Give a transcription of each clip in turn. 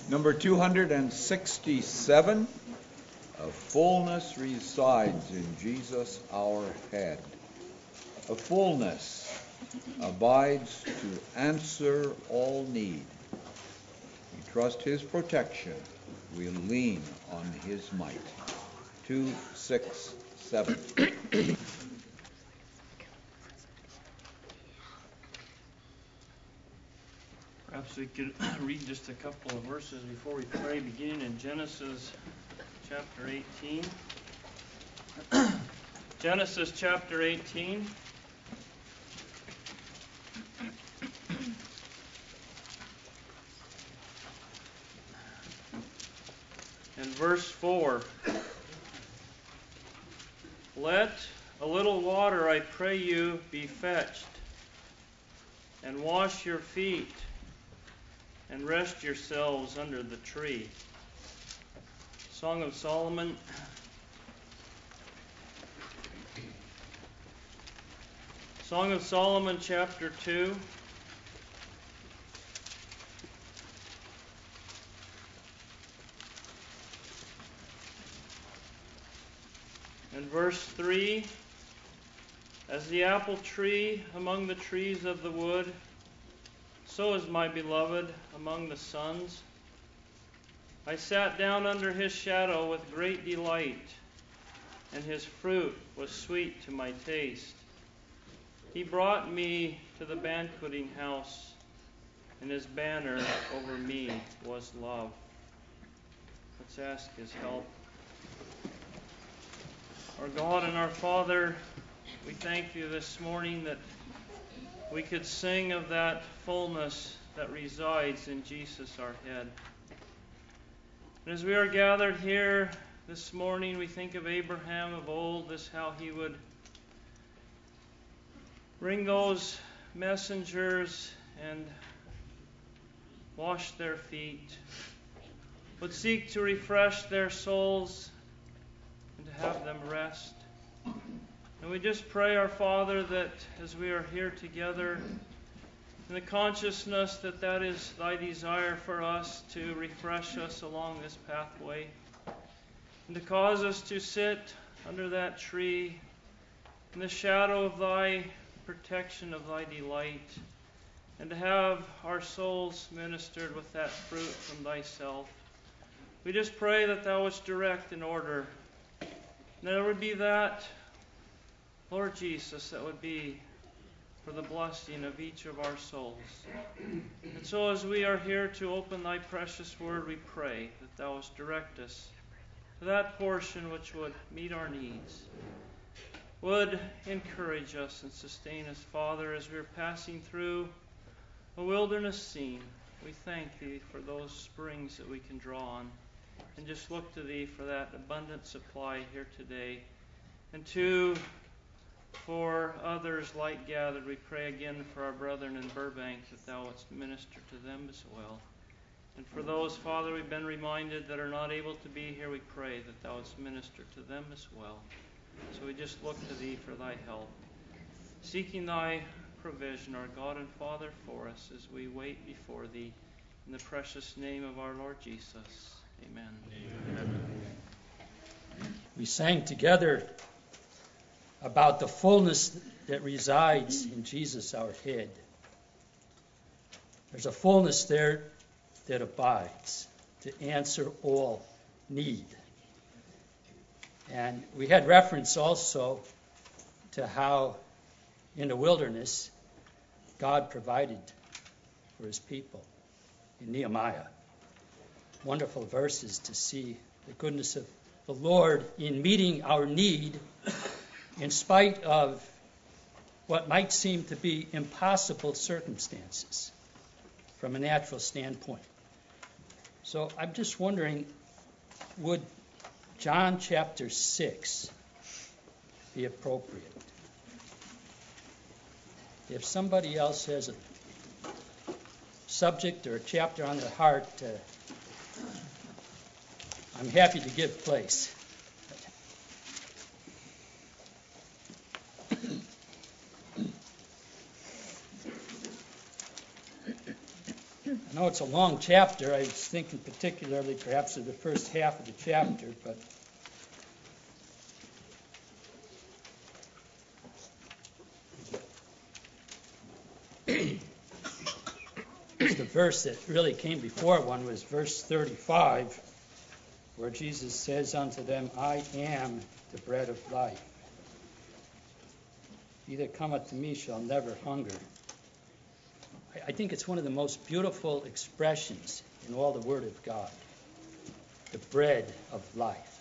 Number 267, a fullness resides in Jesus our head. A fullness abides to answer all need. We trust his protection. We lean on his might. 267. Perhaps we could read just a couple of verses before we pray, beginning in Genesis chapter 18. Genesis chapter 18. And verse 4. Let a little water, I pray you, be fetched, and wash your feet, and rest yourselves under the tree. Song of Solomon. Song of Solomon, chapter 2. And verse 3. As the apple tree among the trees of the wood, so is my beloved among the sons. I sat down under his shadow with great delight, and his fruit was sweet to my taste. He brought me to the banqueting house, and his banner over me was love. Let's ask his help. Our God and our Father, we thank you this morning that we could sing of that fullness that resides in Jesus our head. And as we are gathered here this morning, we think of Abraham of old, this how he would bring those messengers and wash their feet, would seek to refresh their souls and to have them rest. And we just pray, our Father, that as we are here together, in the consciousness that that is thy desire for us to refresh us along this pathway, and to cause us to sit under that tree in the shadow of thy protection, of thy delight, and to have our souls ministered with that fruit from thyself. We just pray that thou wouldst direct and order, and there would be that, Lord Jesus, that would be for the blessing of each of our souls. And so as we are here to open thy precious word, we pray that thou wouldst direct us to that portion which would meet our needs, would encourage us and sustain us, Father, as we are passing through a wilderness scene. We thank thee for those springs that we can draw on, and just look to thee for that abundant supply here today. And for others like gathered, we pray again for our brethren in Burbank, that thou wouldst minister to them as well. And for those, Father, we've been reminded that are not able to be here, we pray that thou wouldst minister to them as well. So we just look to thee for thy help, seeking thy provision, our God and Father, for us as we wait before thee. In the precious name of our Lord Jesus. Amen. Amen. We sang together about the fullness that resides in Jesus our head. There's a fullness there that abides to answer all need. And we had reference also to how in the wilderness God provided for his people in Nehemiah. Wonderful verses to see the goodness of the Lord in meeting our need in spite of what might seem to be impossible circumstances from a natural standpoint. So I'm just wondering, would John chapter 6 be appropriate? If somebody else has a subject or a chapter on their heart, I'm happy to give place. know it's a long chapter. I was thinking particularly perhaps of the first half of the chapter, but the verse that really came before one was verse 35, where Jesus says unto them, I am the bread of life. He that cometh to me shall never hunger. I think it's one of the most beautiful expressions in all the Word of God, the bread of life.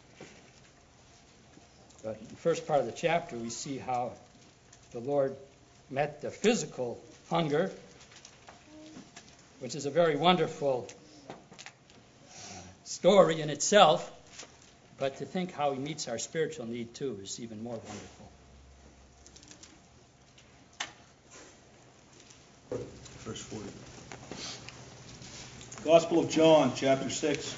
But in the first part of the chapter, we see how the Lord met the physical hunger, which is a very wonderful story in itself, but to think how he meets our spiritual need too is even more wonderful. Verse 40. Gospel of John, chapter 6.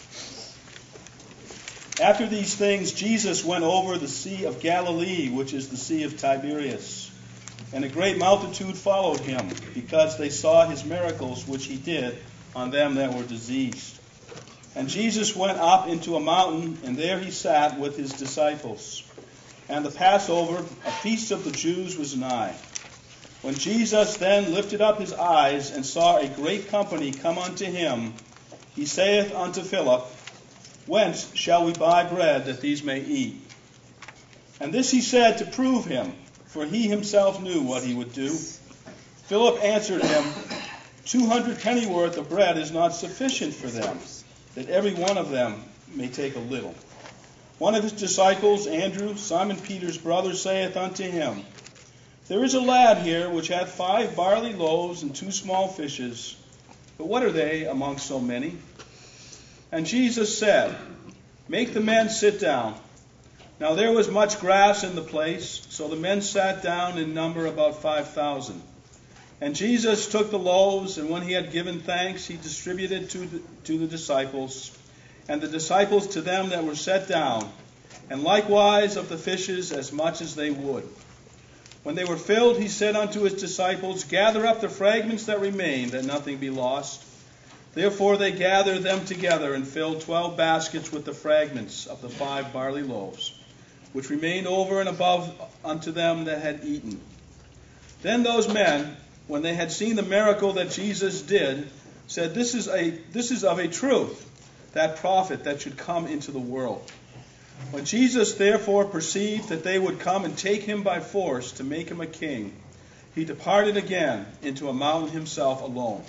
After these things, Jesus went over the Sea of Galilee, which is the Sea of Tiberias. And a great multitude followed him, because they saw his miracles which he did on them that were diseased. And Jesus went up into a mountain, and there he sat with his disciples. And the Passover, a feast of the Jews, was nigh. When Jesus then lifted up his eyes and saw a great company come unto him, he saith unto Philip, Whence shall we buy bread that these may eat? And this he said to prove him, for he himself knew what he would do. Philip answered him, 200 pennyworth of bread is not sufficient for them, that every one of them may take a little. One of his disciples, Andrew, Simon Peter's brother, saith unto him, There is a lad here which hath 5 barley loaves and 2 small fishes, but what are they among so many? And Jesus said, Make the men sit down. Now there was much grass in the place, so the men sat down in number about 5,000. And Jesus took the loaves, and when he had given thanks, he distributed to the disciples, and the disciples to them that were set down, and likewise of the fishes as much as they would. When they were filled, he said unto his disciples, Gather up the fragments that remain, that nothing be lost. Therefore they gathered them together, and filled 12 baskets with the fragments of the 5 barley loaves, which remained over and above unto them that had eaten. Then those men, when they had seen the miracle that Jesus did, said, This is of a truth that prophet that should come into the world. When Jesus therefore perceived that they would come and take him by force to make him a king, he departed again into a mountain himself alone.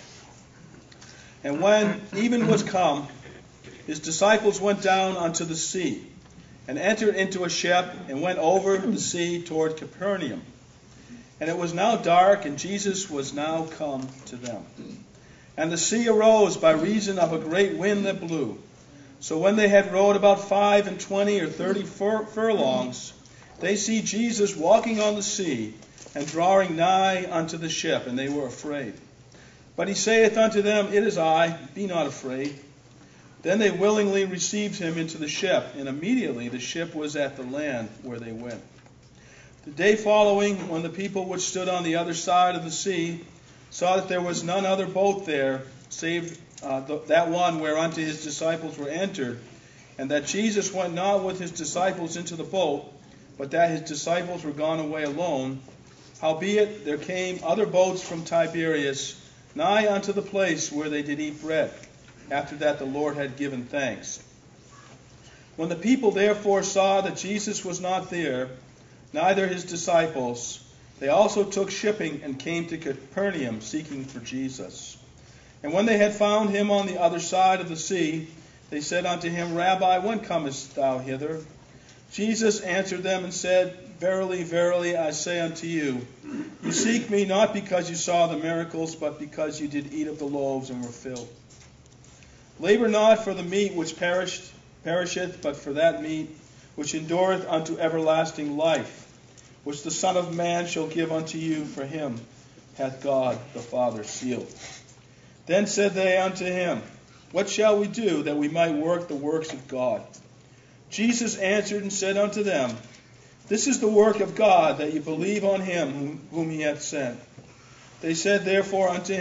And when even was come, his disciples went down unto the sea, and entered into a ship, and went over the sea toward Capernaum. And it was now dark, and Jesus was now come to them. And the sea arose by reason of a great wind that blew. So when they had rowed about 25 or 30 furlongs, they see Jesus walking on the sea, and drawing nigh unto the ship, and they were afraid. But he saith unto them, It is I, be not afraid. Then they willingly received him into the ship, and immediately the ship was at the land where they went. The day following, when the people which stood on the other side of the sea saw that there was none other boat there, save that one whereunto his disciples were entered, and that Jesus went not with his disciples into the boat, but that his disciples were gone away alone, howbeit there came other boats from Tiberias, nigh unto the place where they did eat bread, after that the Lord had given thanks. When the people therefore saw that Jesus was not there, neither his disciples, they also took shipping and came to Capernaum, seeking for Jesus. And when they had found him on the other side of the sea, they said unto him, Rabbi, when comest thou hither? Jesus answered them and said, Verily, verily, I say unto you, you seek me not because you saw the miracles, but because you did eat of the loaves and were filled. Labor not for the meat which perisheth, but for that meat which endureth unto everlasting life, which the Son of Man shall give unto you, for him hath God the Father sealed. Then said they unto him, What shall we do that we might work the works of God? Jesus answered and said unto them, This is the work of God, that ye believe on him whom he hath sent. They said therefore unto him,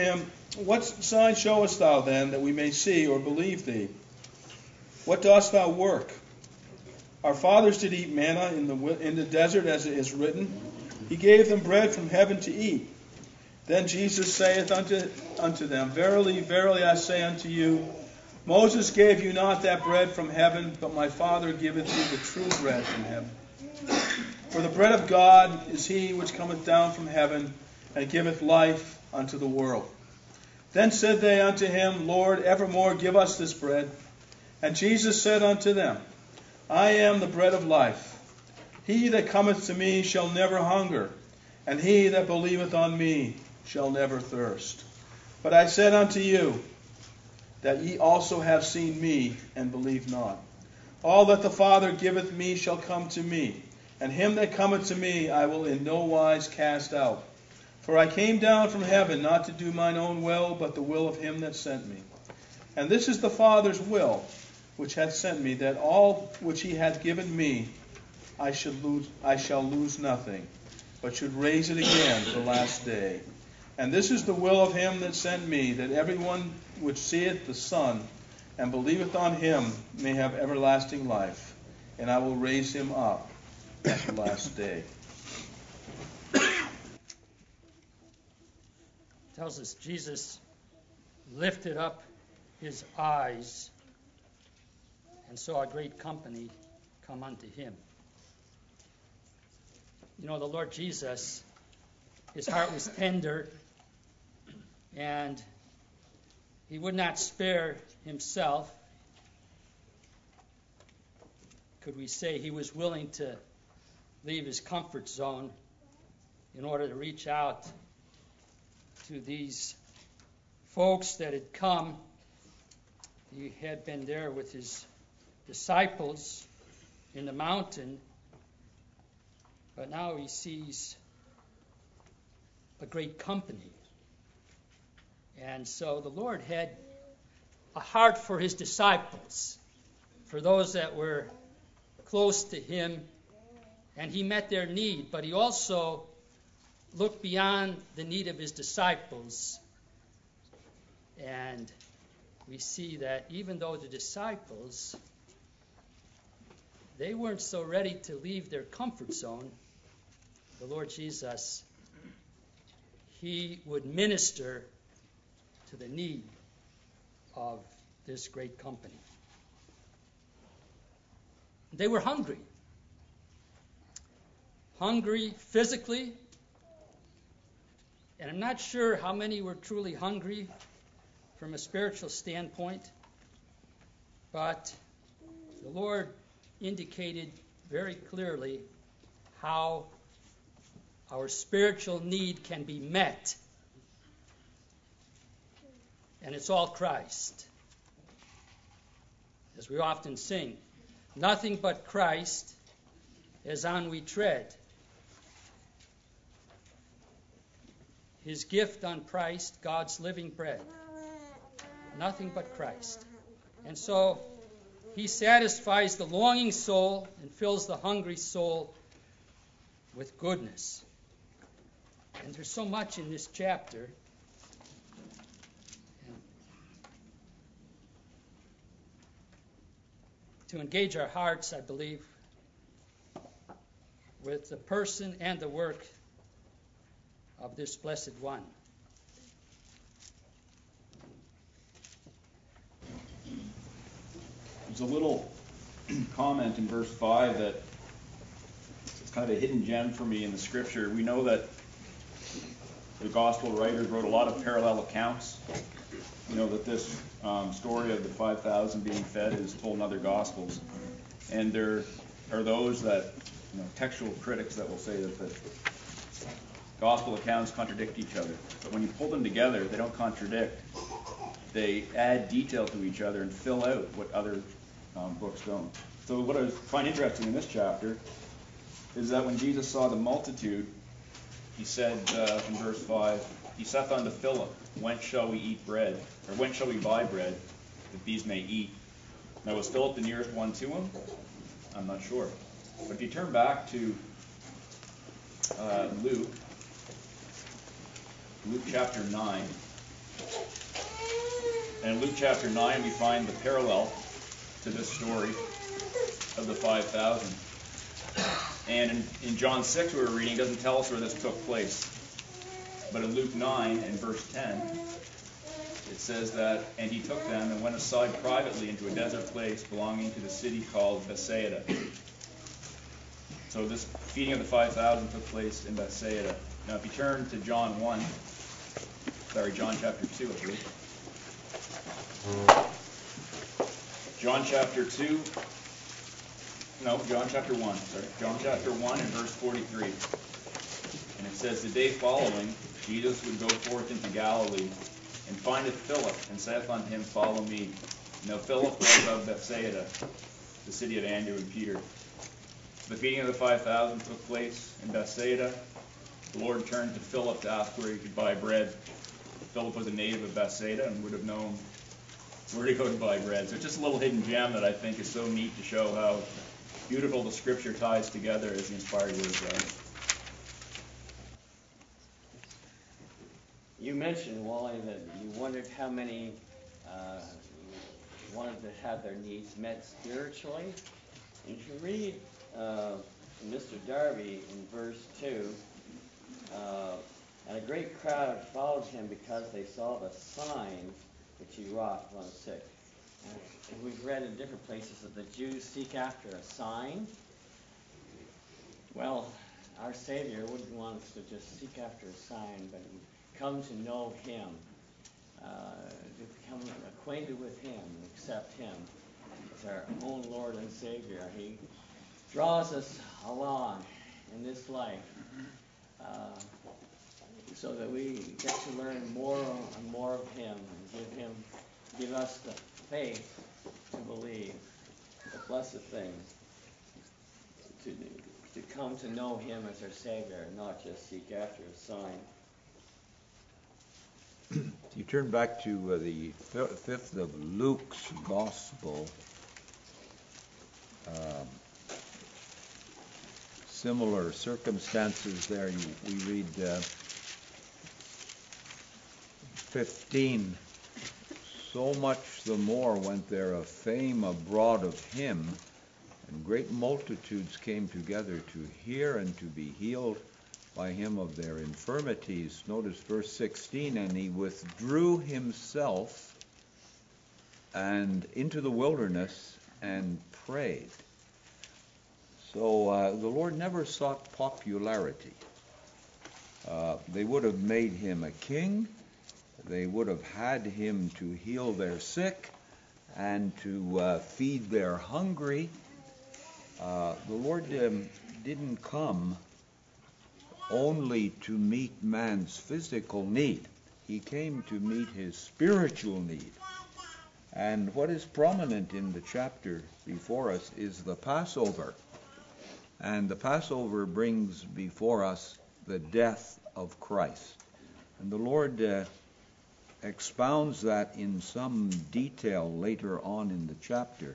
What sign showest thou then, that we may see or believe thee? What dost thou work? Our fathers did eat manna in the desert, as it is written, He gave them bread from heaven to eat. Then Jesus saith unto them, Verily, verily, I say unto you, Moses gave you not that bread from heaven, but my Father giveth you the true bread from heaven. For the bread of God is he which cometh down from heaven, and giveth life unto the world. Then said they unto him, Lord, evermore give us this bread. And Jesus said unto them, I am the bread of life. He that cometh to me shall never hunger, and he that believeth on me shall never thirst. But I said unto you, that ye also have seen me, and believe not. All that the Father giveth me shall come to me, and him that cometh to me I will in no wise cast out. For I came down from heaven not to do mine own will, but the will of him that sent me. And this is the Father's will, which hath sent me, that all which he hath given me I shall lose nothing, but should raise it again the last day. And this is the will of him that sent me, that every one which seeth the Son and believeth on him may have everlasting life, and I will raise him up at the last day. Tells us Jesus lifted up his eyes and saw a great company come unto him. You know, the Lord Jesus, his heart was tender, and he would not spare himself. Could we say he was willing to leave his comfort zone in order to reach out to these folks that had come? He had been there with his disciples in the mountain, but now he sees a great company. And so the Lord had a heart for his disciples, for those that were close to him, and he met their need, but he also looked beyond the need of his disciples. And we see that even though the disciples, they weren't so ready to leave their comfort zone, the Lord Jesus, he would minister to the need of this great company. They were hungry. Hungry physically, and I'm not sure how many were truly hungry from a spiritual standpoint, but the Lord indicated very clearly how our spiritual need can be met. And it's all Christ. As we often sing, nothing but Christ as on we tread. His gift unpriced, God's living bread. Nothing but Christ. And so he satisfies the longing soul and fills the hungry soul with goodness. And there's so much in this chapter. To engage our hearts, I believe, with the person and the work of this blessed one. There's a little comment in verse 5 that it's kind of a hidden gem for me in the scripture. We know that the gospel writers wrote a lot of parallel accounts. You know that this story of the 5,000 being fed is told in other gospels. And there are those that, textual critics that will say that the gospel accounts contradict each other. But when you pull them together, they don't contradict. They add detail to each other and fill out what other books don't. So what I find interesting in this chapter is that when Jesus saw the multitude, he said in verse 5, he saith unto Philip, whence shall we eat bread? Or whence shall we buy bread that these may eat? Now was Philip the nearest one to him? I'm not sure. But if you turn back to Luke chapter 9, And in Luke chapter 9, we find the parallel to this story of the 5,000. And in John 6, we were reading, it doesn't tell us where this took place. But in Luke 9 and verse 10, it says that, and he took them and went aside privately into a desert place belonging to the city called Bethsaida. So this feeding of the 5,000 took place in Bethsaida. Now if you turn to John chapter 2, I believe. John chapter 1 and verse 43. And it says, the day following, Jesus would go forth into Galilee, and findeth Philip, and saith unto him, follow me. Now Philip was of Bethsaida, the city of Andrew and Peter. The feeding of the 5,000 took place in Bethsaida. The Lord turned to Philip to ask where he could buy bread. Philip was a native of Bethsaida and would have known where to go to buy bread. So it's just a little hidden gem that I think is so neat to show how beautiful the Scripture ties together as the inspired Word of God. You mentioned, Wally, that you wondered how many wanted to have their needs met spiritually. And if you read Mr. Darby in verse 2, and a great crowd followed him because they saw the signs which he wrought on the sick. And we've read in different places that the Jews seek after a sign. Well, our Savior wouldn't want us to just seek after a sign, but come to know him, to become acquainted with him, and accept him as our own Lord and Savior. He draws us along in this life so that we get to learn more and more of him and give us the faith to believe, the blessed thing, to come to know him as our Savior and not just seek after a sign. You turn back to the 5th of Luke's Gospel. Similar circumstances there. We read 15. So much the more went there a fame abroad of him, and great multitudes came together to hear and to be healed by him of their infirmities. Notice verse 16, and he withdrew himself and into the wilderness and prayed. So the Lord never sought popularity. They would have made him a king. They would have had him to heal their sick and to feed their hungry. The Lord didn't come only to meet man's physical need. He came to meet his spiritual need. And what is prominent in the chapter before us is the Passover. And the Passover brings before us the death of Christ. And the Lord expounds that in some detail later on in the chapter.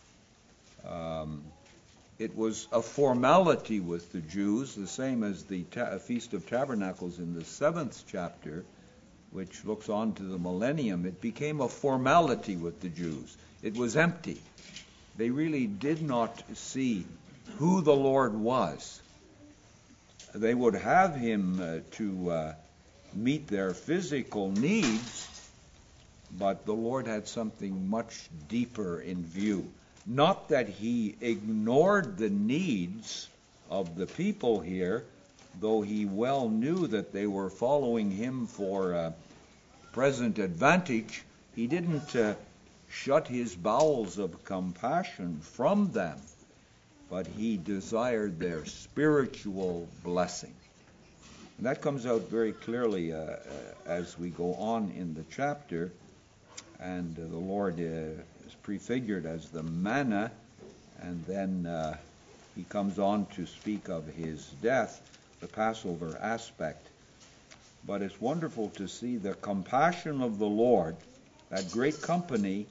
It was a formality with the Jews, the same as the Feast of Tabernacles in the 7th chapter, which looks on to the millennium. It became a formality with the Jews. It was empty. They really did not see who the Lord was. They would have him to meet their physical needs, but the Lord had something much deeper in view. Not that he ignored the needs of the people here, though he well knew that they were following him for present advantage. He didn't shut his bowels of compassion from them, but he desired their spiritual blessing. And that comes out very clearly as we go on in the chapter, and the Lord is prefigured as the manna, and then he comes on to speak of his death, the Passover aspect. But it's wonderful to see the compassion of the Lord, that great company.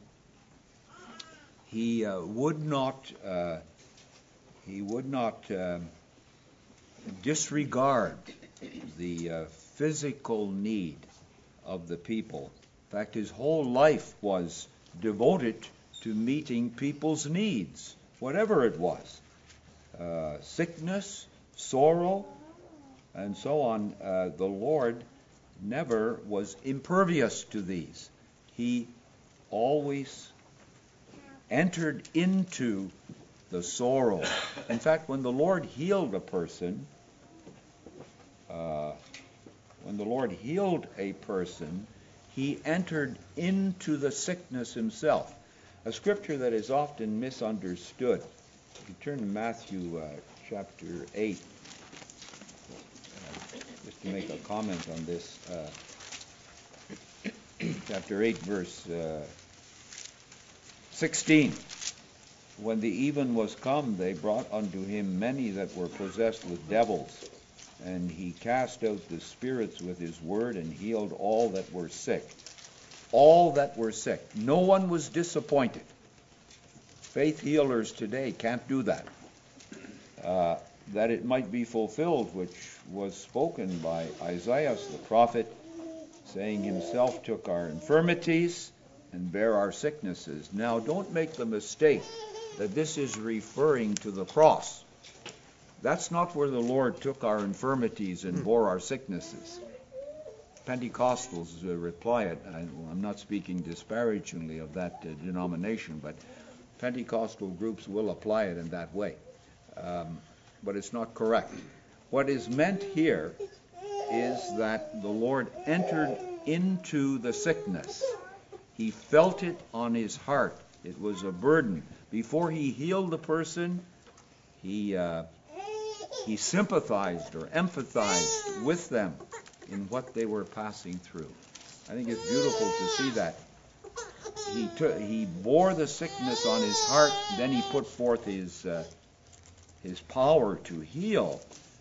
He would not disregard the physical need of the people. In fact, his whole life was devoted to meeting people's needs, whatever it was. Sickness, sorrow, and so on. The Lord never was impervious to these. He always entered into the sorrow. In fact, when the Lord healed a person, he entered into the sickness himself. A scripture that is often misunderstood. If you turn to Matthew chapter 8, just to make a comment on this. Chapter 8, verse 16. When the even was come, they brought unto him many that were possessed with devils. And he cast out the spirits with his word and healed all that were sick. All that were sick. No one was disappointed. Faith healers today can't do that. That it might be fulfilled, which was spoken by Isaiah the prophet, saying, himself took our infirmities and bare our sicknesses. Now, don't make the mistake that this is referring to the cross. That's not where the Lord took our infirmities and bore our sicknesses. Pentecostals reply it. I'm not speaking disparagingly of that denomination, but Pentecostal groups will apply it in that way. But it's not correct. What is meant here is that the Lord entered into the sickness. He felt it on his heart. It was a burden. Before he healed the person, he sympathized or empathized with them in what they were passing through. I think it's beautiful to see that. He bore the sickness on his heart, then he put forth his power to heal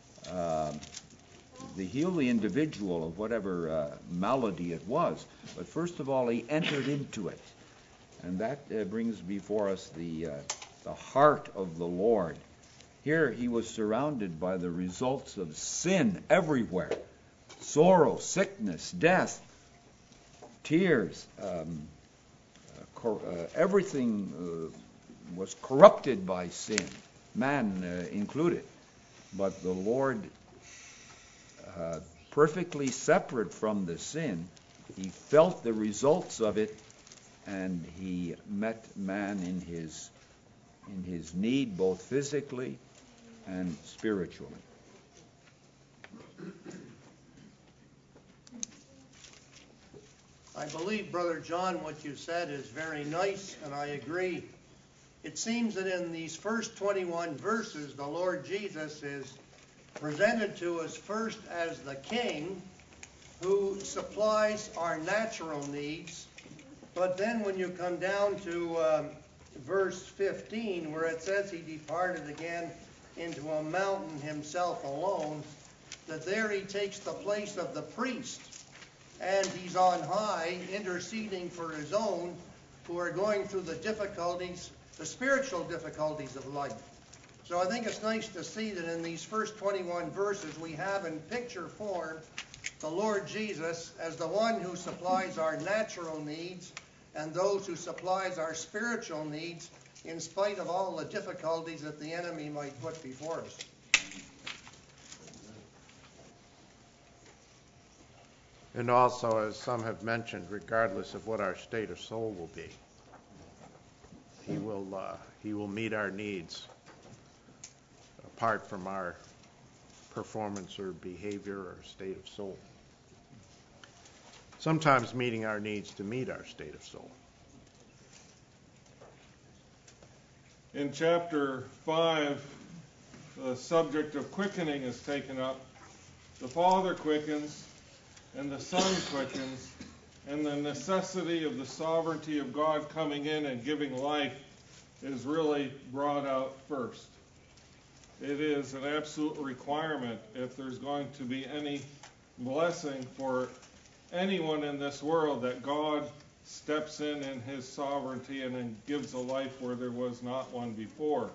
the individual of whatever malady it was. But first of all, he entered into it. And that brings before us the heart of the Lord. Here he was surrounded by the results of sin everywhere. Sorrow, sickness, death, tears. Everything was corrupted by sin, man included. But the Lord, perfectly separate from the sin, he felt the results of it, and he met man in his need, both physically and spiritually. I believe, Brother John, what you said is very nice, and I agree. It seems that in these first 21 verses, the Lord Jesus is presented to us first as the King who supplies our natural needs. But then when you come down to verse 15, where it says he departed again into a mountain himself alone, that there he takes the place of the priest, and he's on high interceding for his own who are going through the difficulties, the spiritual difficulties of life. So I think it's nice to see that in these first 21 verses we have in picture form the Lord Jesus as the one who supplies our natural needs and those who supplies our spiritual needs in spite of all the difficulties that the enemy might put before us. And also, as some have mentioned, regardless of what our state of soul will be, he will meet our needs apart from our performance or behavior or state of soul. Sometimes meeting our needs to meet our state of soul. In chapter 5, the subject of quickening is taken up. The Father quickens, and the Son quickens, and the necessity of the sovereignty of God coming in and giving life is really brought out first. It is an absolute requirement if there's going to be any blessing for anyone in this world that God steps in his sovereignty and then gives a life where there was not one before.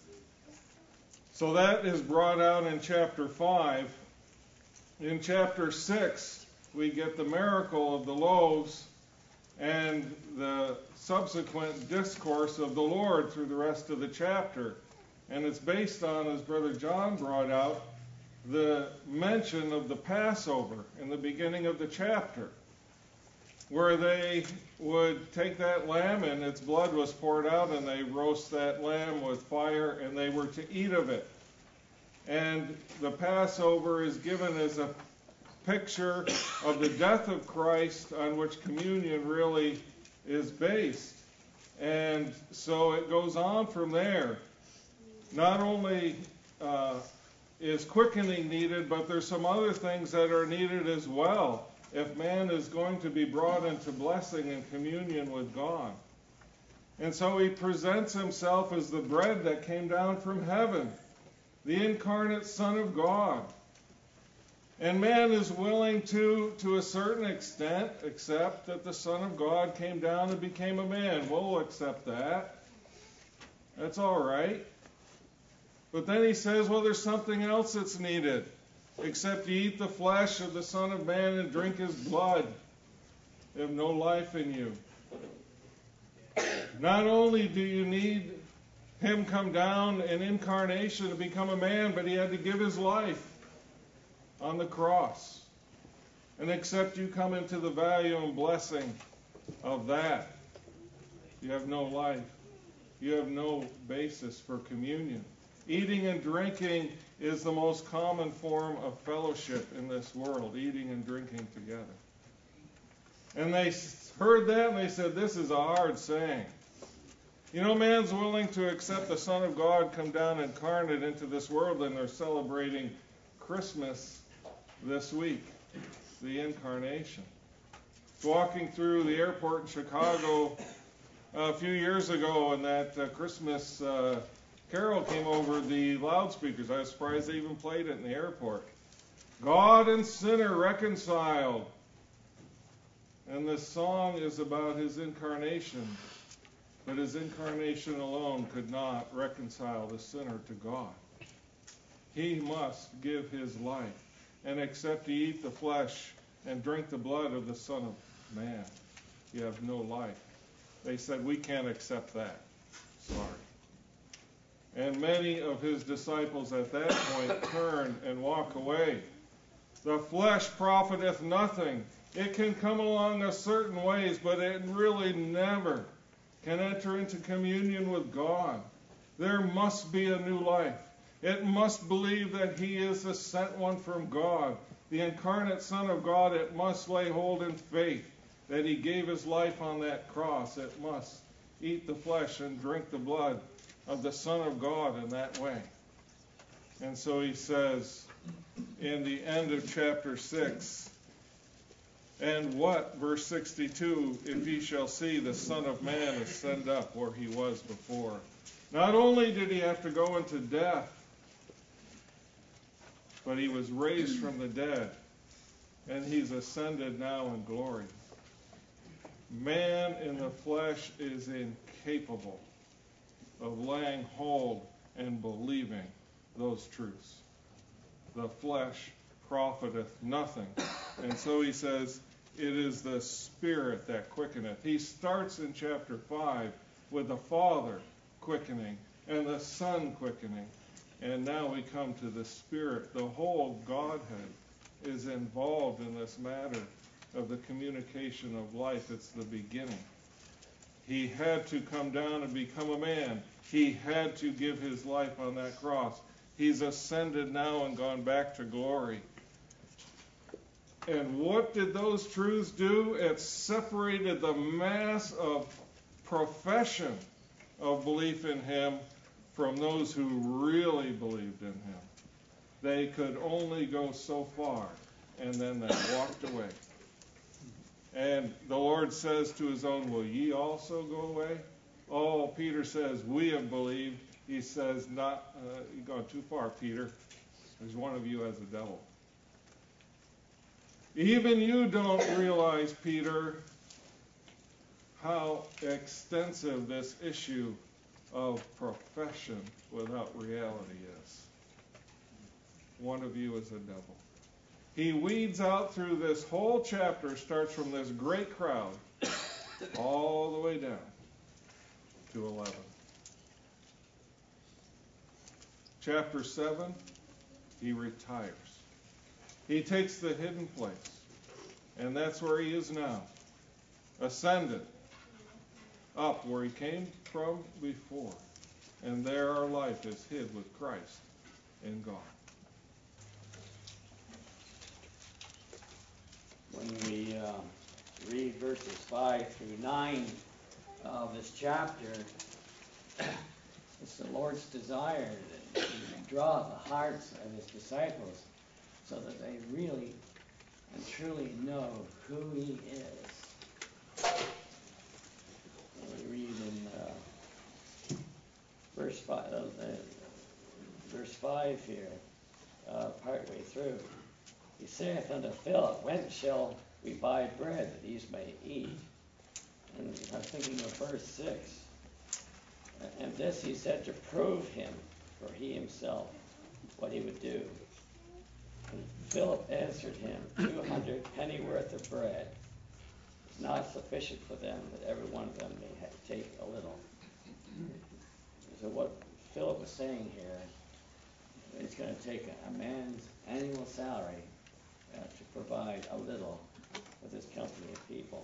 So that is brought out in chapter 5. In chapter 6, we get the miracle of the loaves and the subsequent discourse of the Lord through the rest of the chapter. And it's based on, as Brother John brought out, the mention of the Passover in the beginning of the chapter, where they would take that lamb and its blood was poured out, and they roast that lamb with fire, and they were to eat of it. And the Passover is given as a picture of the death of Christ, on which communion really is based. And so it goes on from there. Not only is quickening needed, but there's some other things that are needed as well if man is going to be brought into blessing and communion with God. And so he presents himself as the bread that came down from heaven, the incarnate Son of God. And man is willing to a certain extent, accept that the Son of God came down and became a man. We'll accept that. That's all right. But then he says, well, there's something else that's needed. Except you eat the flesh of the Son of Man and drink his blood, you have no life in you. Not only do you need him come down in incarnation to become a man, but he had to give his life on the cross. And except you come into the value and blessing of that, you have no life. You have no basis for communion. Eating and drinking is the most common form of fellowship in this world, eating and drinking together. And they heard that and they said, this is a hard saying. You know, man's willing to accept the Son of God come down incarnate into this world, and they're celebrating Christmas this week, the incarnation. Walking through the airport in Chicago a few years ago, and that Christmas carol came over the loudspeakers. I was surprised they even played it in the airport. God and sinner reconciled. And this song is about his incarnation. But his incarnation alone could not reconcile the sinner to God. He must give his life. And except you eat the flesh and drink the blood of the Son of Man, you have no life. They said, we can't accept that. Sorry. And many of his disciples at that point turn and walk away. The flesh profiteth nothing. It can come along a certain ways, but it really never can enter into communion with God. There must be a new life. It must believe that he is the sent one from God, the incarnate Son of God. It must lay hold in faith that he gave his life on that cross. It must eat the flesh and drink the blood of the Son of God in that way. And so he says in the end of chapter 6, and what, verse 62, if ye shall see the Son of Man ascend up where he was before. Not only did he have to go into death, but he was raised from the dead, and he's ascended now in glory. Man in the flesh is incapable of laying hold and believing those truths. The flesh profiteth nothing. And so he says, it is the Spirit that quickeneth. He starts in chapter 5 with the Father quickening and the Son quickening. And now we come to the Spirit. The whole Godhead is involved in this matter of the communication of life. It's the beginning. He had to come down and become a man. He had to give his life on that cross. He's ascended now and gone back to glory. And what did those truths do? It separated the mass of profession of belief in him from those who really believed in him. They could only go so far, and then they walked away. And the Lord says to his own, will ye also go away? Oh, Peter says, we have believed. He says, not, you've gone too far, Peter. There's one of you as a devil. Even you don't realize, Peter, how extensive this issue of profession without reality is. One of you is a devil. He weeds out through this whole chapter, starts from this great crowd, all the way down to 11. Chapter 7, he retires. He takes the hidden place, and that's where he is now, ascended up where he came from before. And there our life is hid with Christ in God. When we read verses 5 through 9 of this chapter, it's the Lord's desire that He draw the hearts of His disciples so that they really and truly know who He is. And we read in verse 5 here, partway through. He saith unto Philip, Whence shall we buy bread that these may eat? And I'm thinking of verse 6. And this he said to prove him, for he himself, what he would do. And Philip answered him, 200 pennyworth of bread is not sufficient for them, that every one of them may take a little. So what Philip was saying here, it's going to take a man's annual salary to provide a little for this company of people.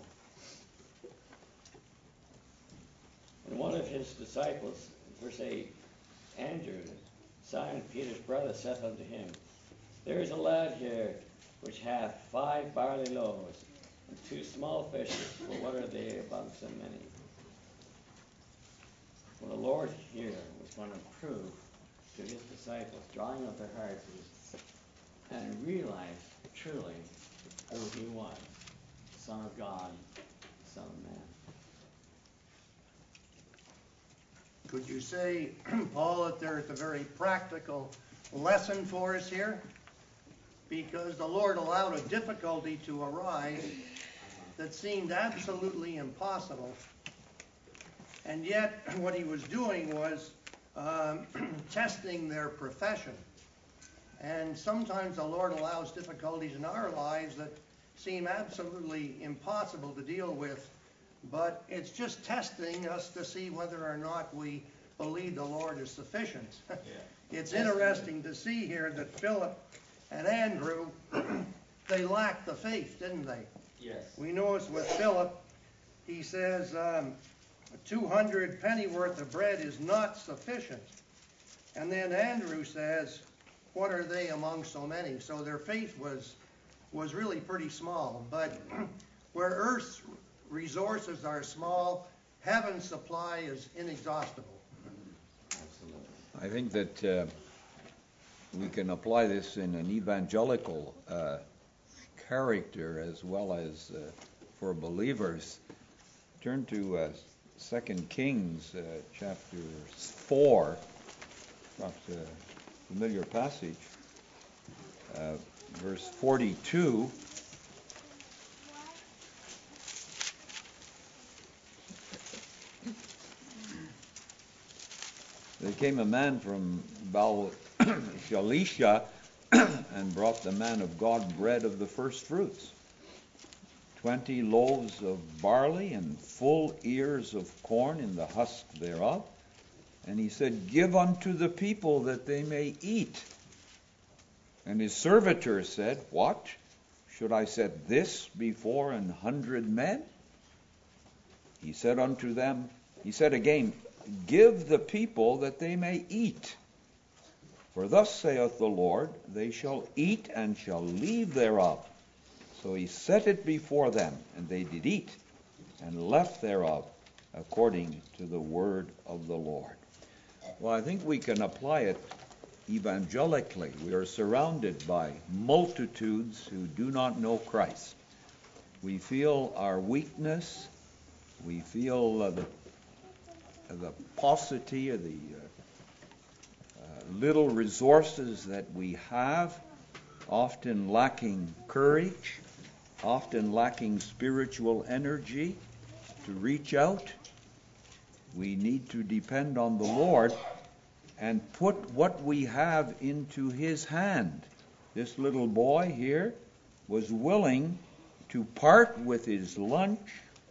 And one of his disciples, verse 8, Andrew, Simon Peter's brother, saith unto him, There is a lad here which hath 5 barley loaves and 2 small fishes, for what are they among so many? Well, the Lord here was going to prove to his disciples, drawing up their hearts, and realize truly who he was, Son of God, Son of Man. Could you say, Paul, that there's a very practical lesson for us here? Because the Lord allowed a difficulty to arise that seemed absolutely impossible. And yet, what he was doing was testing their profession. And sometimes the Lord allows difficulties in our lives that seem absolutely impossible to deal with. But it's just testing us to see whether or not we believe the Lord is sufficient. It's interesting to see here that Philip and Andrew, they lacked the faith, didn't they? Yes. We notice with Philip, he says 200 pennyworth of bread is not sufficient. And then Andrew says, what are they among so many? So their faith was really pretty small. But where earth's resources are small, heaven's supply is inexhaustible. Absolutely. I think that we can apply this in an evangelical character as well as for believers. Turn to 2 Kings chapter 4, perhaps a familiar passage, verse 42. There came a man from Baal-Shalisha and brought the man of God bread of the first fruits, 20 loaves of barley and full ears of corn in the husk thereof. And he said, Give unto the people that they may eat. And his servitor said, What? Should I set this before 100 men? He said unto them, he said again, Give the people that they may eat. For thus saith the Lord, They shall eat and shall leave thereof. So he set it before them, and they did eat, and left thereof, according to the word of the Lord. Well, I think we can apply it evangelically. We are surrounded by multitudes who do not know Christ. We feel our weakness. We feel the paucity of the little resources that we have, often lacking courage, often lacking spiritual energy to reach out. We need to depend on the Lord and put what we have into His hand. This little boy here was willing to part with his lunch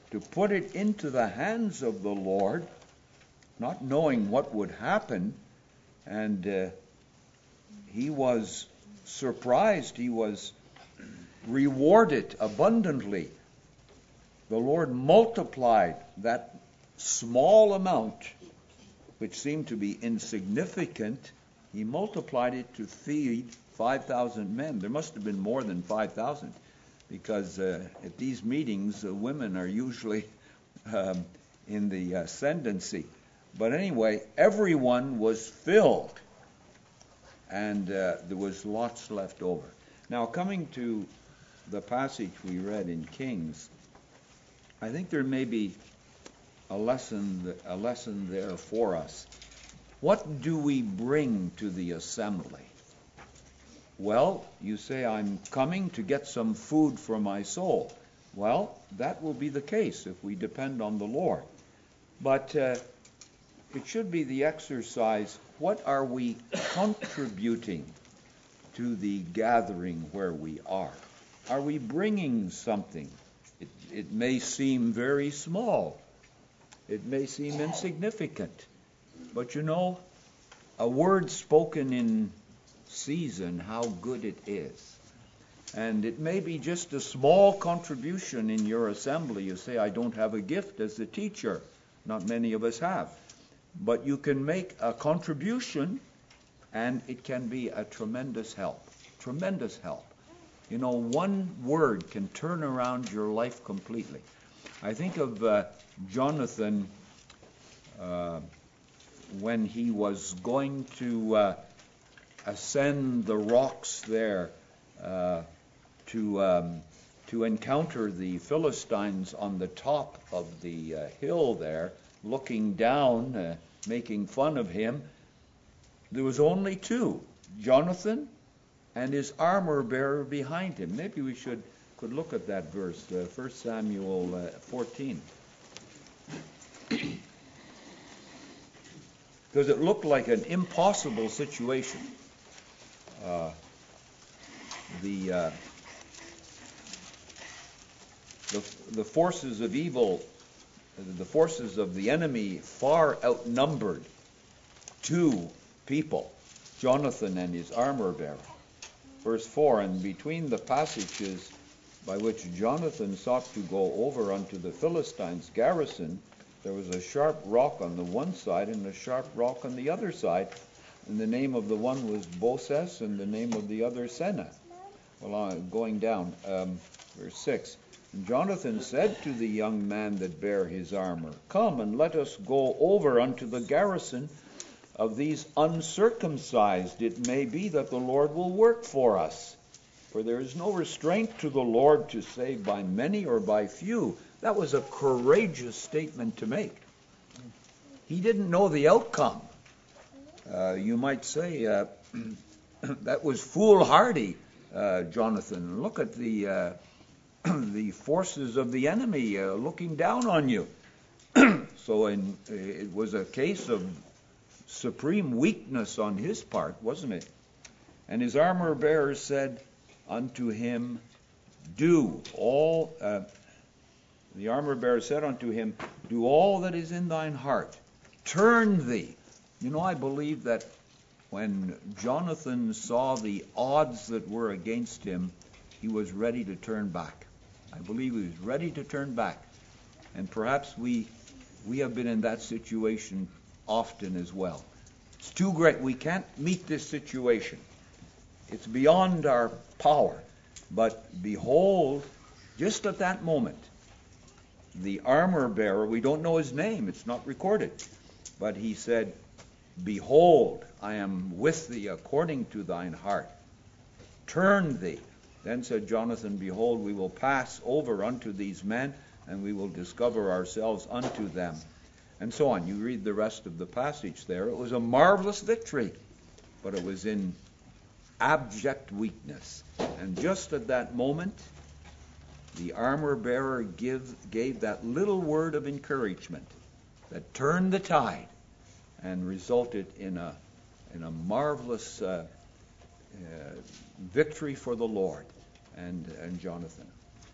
to put it into the hands of the Lord, not knowing what would happen. And he was surprised. He was rewarded abundantly. The Lord multiplied that small amount, which seemed to be insignificant. He multiplied it to feed 5,000 men. There must have been more than 5,000, because at these meetings, women are usually in the ascendancy. But anyway, everyone was filled, and there was lots left over. Now, coming to the passage we read in Kings, I think there may be a lesson there for us. What do we bring to the assembly? Well, you say, I'm coming to get some food for my soul. Well, that will be the case if we depend on the Lord. But it should be the exercise, what are we contributing to the gathering where we are? Are we bringing something? It may seem very small. It may seem insignificant. But you know, a word spoken in season, how good it is. And it may be just a small contribution in your assembly. You say, I don't have a gift as a teacher. Not many of us have. But you can make a contribution, and it can be a tremendous help. Tremendous help. You know, one word can turn around your life completely. I think of Jonathan when he was going to ascend the rocks there to encounter the Philistines on the top of the hill there, looking down, making fun of him. There was only two, Jonathan and his armor bearer behind him. Maybe we could look at that verse, 1 Samuel 14. Because it looked like an impossible situation. The forces of evil, the forces of the enemy far outnumbered two people, Jonathan and his armor bearer. Verse 4, and between the passages by which Jonathan sought to go over unto the Philistines' garrison, there was a sharp rock on the one side and a sharp rock on the other side, and the name of the one was Boses and the name of the other Seneh. Well, going down, verse 6, and Jonathan said to the young man that bare his armor, come and let us go over unto the garrison of these uncircumcised. It may be that the Lord will work for us. For there is no restraint to the Lord to save by many or by few. That was a courageous statement to make. He didn't know the outcome. You might say that was foolhardy, Jonathan. Look at the forces of the enemy looking down on you. So it was a case of supreme weakness on his part, wasn't it? And his armor bearer said unto him, the armor bearer said unto him, do all that is in thine heart. Turn thee. You know, I believe that when Jonathan saw the odds that were against him, he was ready to turn back. I believe he was ready to turn back. And perhaps we have been in that situation often as well. It's too great. We can't meet this situation. It's beyond our power. But behold, just at that moment, the armor bearer, we don't know his name, it's not recorded, but he said, behold, I am with thee according to thine heart. Turn thee. Then said Jonathan, behold, we will pass over unto these men, and we will discover ourselves unto them. And so on. You read the rest of the passage there. It was a marvelous victory, but it was in abject weakness. And just at that moment, the armor bearer gave that little word of encouragement that turned the tide and resulted in a marvelous victory for the Lord and Jonathan.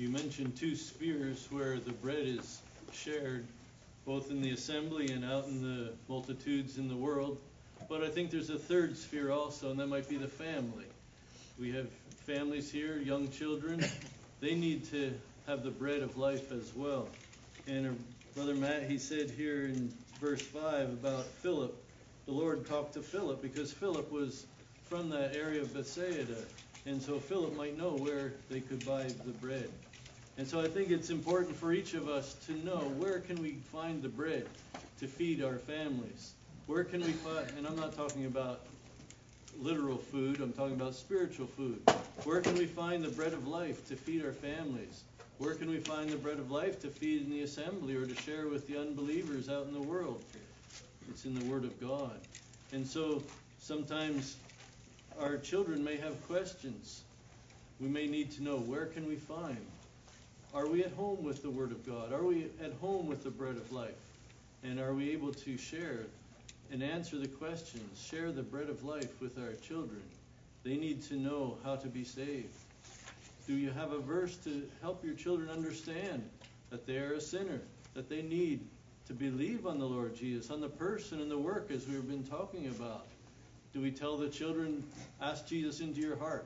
You mentioned two spheres where the bread is shared, both in the assembly and out in the multitudes in the world. But I think there's a third sphere also, and that might be the family. We have families here, young children. They need to have the bread of life as well. And Brother Matt, he said here in verse 5 about Philip. The Lord talked to Philip because Philip was from that area of Bethsaida. And so Philip might know where they could buy the bread. And so I think it's important for each of us to know where can we find the bread to feed our families. Where can we find, and I'm not talking about literal food, I'm talking about spiritual food. Where can we find the bread of life to feed our families? Where can we find the bread of life to feed in the assembly or to share with the unbelievers out in the world? It's in the Word of God. And so sometimes our children may have questions. We may need to know, where can we find? Are we at home with the Word of God? Are we at home with the bread of life? And are we able to share and answer the questions, share the bread of life with our children? They need to know how to be saved. Do you have a verse to help your children understand that they are a sinner, that they need to believe on the Lord Jesus, on the person and the work as we've been talking about? Do we tell the children, ask Jesus into your heart?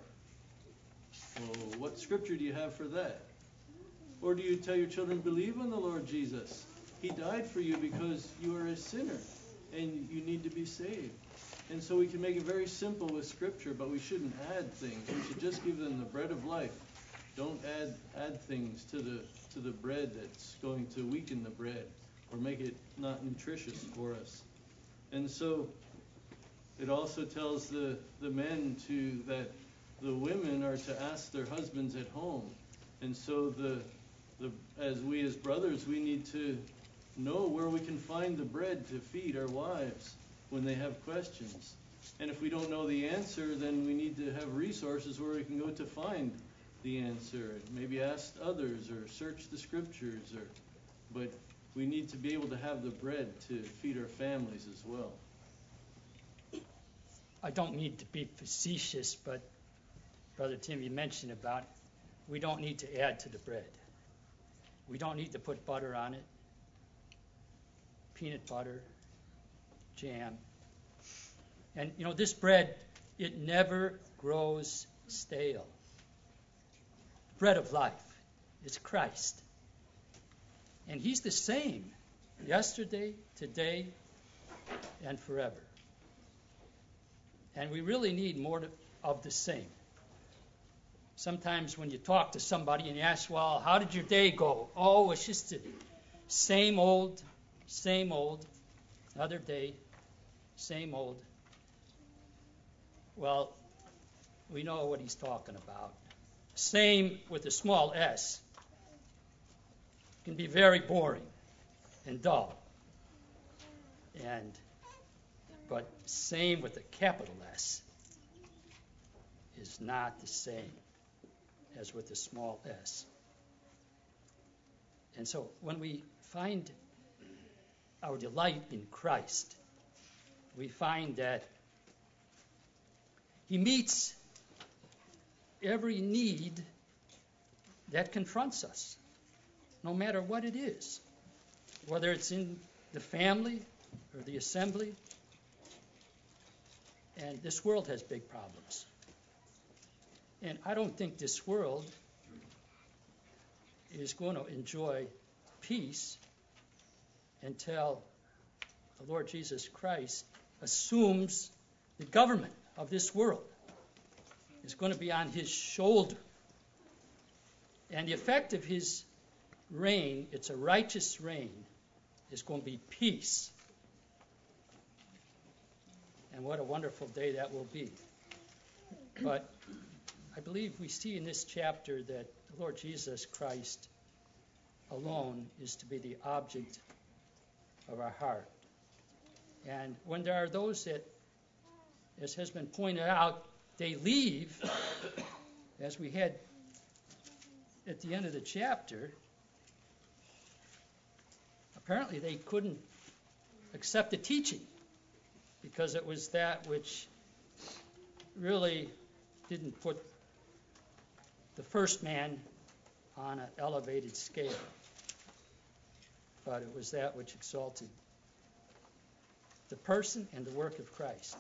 Well, what scripture do you have for that? Or do you tell your children, believe on the Lord Jesus? He died for you because you are a sinner and you need to be saved. And so we can make it very simple with Scripture, but we shouldn't add things. We should just give them the bread of life. Don't add things to the bread that's going to weaken the bread or make it not nutritious for us. And so it also tells the men that the women are to ask their husbands at home. And so as we as brothers, we need to know where we can find the bread to feed our wives when they have questions. And if we don't know the answer, then we need to have resources where we can go to find the answer. Maybe ask others or search the scriptures. But we need to be able to have the bread to feed our families as well. I don't mean to be facetious, but Brother Tim, you mentioned about we don't need to add to the bread. We don't need to put butter on it, peanut butter, jam. And, this bread, it never grows stale. Bread of life is Christ. And He's the same yesterday, today, and forever. And we really need more of the same. Sometimes when you talk to somebody and you ask, well, how did your day go? Oh, it's just the same old, another day, same old. Well, we know what he's talking about. Same with a small s can be very boring and dull. But same with a capital S is not the same as with a small s. And so when we find our delight in Christ, we find that He meets every need that confronts us, no matter what it is, whether it's in the family or the assembly. And this world has big problems. And I don't think this world is going to enjoy peace until the Lord Jesus Christ assumes the government of this world. It's going to be on His shoulder. And the effect of His reign, it's a righteous reign, is going to be peace. And what a wonderful day that will be. But I believe we see in this chapter that the Lord Jesus Christ alone is to be the object of our heart. And when there are those that, as has been pointed out, they leave, as we had at the end of the chapter, apparently they couldn't accept the teaching because it was that which really didn't put the first man on an elevated scale, but it was that which exalted the person and the work of Christ.